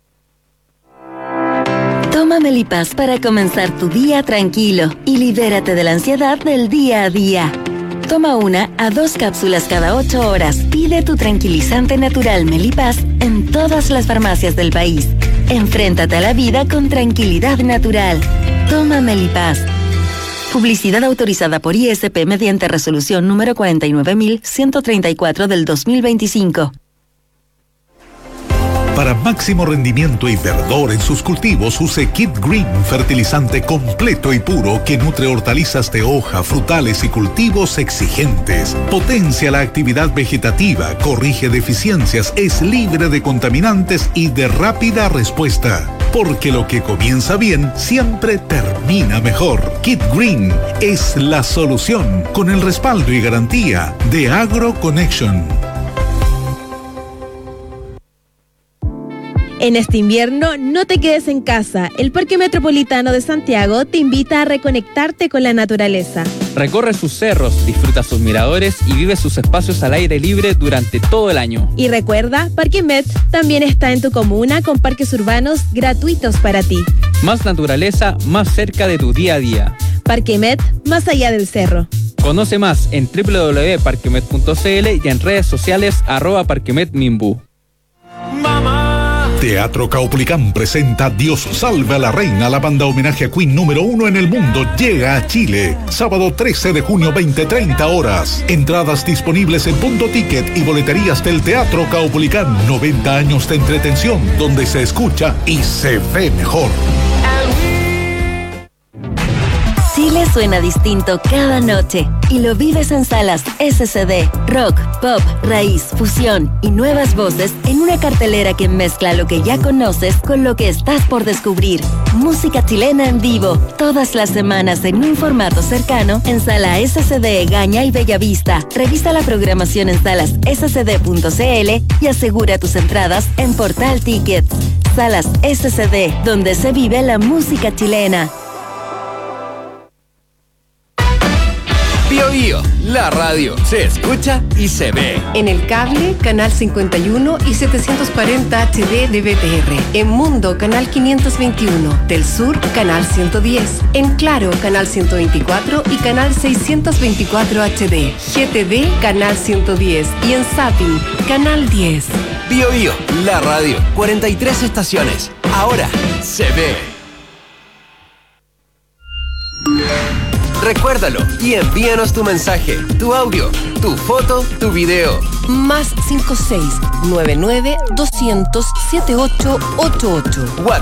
Toma Melipaz para comenzar tu día tranquilo y libérate de la ansiedad del día a día. Toma 1 a 2 cápsulas cada 8 horas. Pide tu tranquilizante natural Melipaz en todas las farmacias del país. Enfréntate a la vida con tranquilidad natural. Toma Melipaz. Publicidad autorizada por ISP mediante resolución número 49134 del 2025. Para máximo rendimiento y verdor en sus cultivos, use Kit Green, fertilizante completo y puro que nutre hortalizas de hoja, frutales y cultivos exigentes. Potencia la actividad vegetativa, corrige deficiencias, es libre de contaminantes y de rápida respuesta. Porque lo que comienza bien siempre termina mejor. Kit Green es la solución, con el respaldo y garantía de AgroConnection. En este invierno, no te quedes en casa. El Parque Metropolitano de Santiago te invita a reconectarte con la naturaleza. Recorre sus cerros, disfruta sus miradores y vive sus espacios al aire libre durante todo el año. Y recuerda, Parque Met también está en tu comuna con parques urbanos gratuitos para ti. Más naturaleza, más cerca de tu día a día. Parque Met, más allá del cerro. Conoce más en www.parquemet.cl y en redes sociales @parquemetminbu. Teatro Caupolicán presenta Dios salve a la reina. La banda homenaje a Queen número 1 en el mundo llega a Chile. Sábado 13 de junio, 20:30 horas. Entradas disponibles en Punto Ticket y boleterías del Teatro Caupolicán. 90 años de entretención donde se escucha y se ve mejor. Chile suena distinto cada noche y lo vives en salas SCD, rock, pop, raíz, fusión y nuevas voces en una cartelera que mezcla lo que ya conoces con lo que estás por descubrir. Música chilena en vivo, todas las semanas en un formato cercano en Sala SCD Gaña y Bellavista. Revisa la programación en salas scd.cl y asegura tus entradas en Portal Tickets. Salas SCD, donde se vive la música chilena. Bio Bio, la radio se escucha y se ve. En el cable, canal 51 y 740 HD de BTR. En Mundo, canal 521. Del Sur, canal 110. En Claro, canal 124 y canal 624 HD. GTV, canal 110. Y en Zapping, canal 10. Bio Bio, la radio, 43 estaciones. Ahora se ve. Recuérdalo y envíanos tu mensaje, tu audio, tu foto, tu video. Más 56 99 200 7888.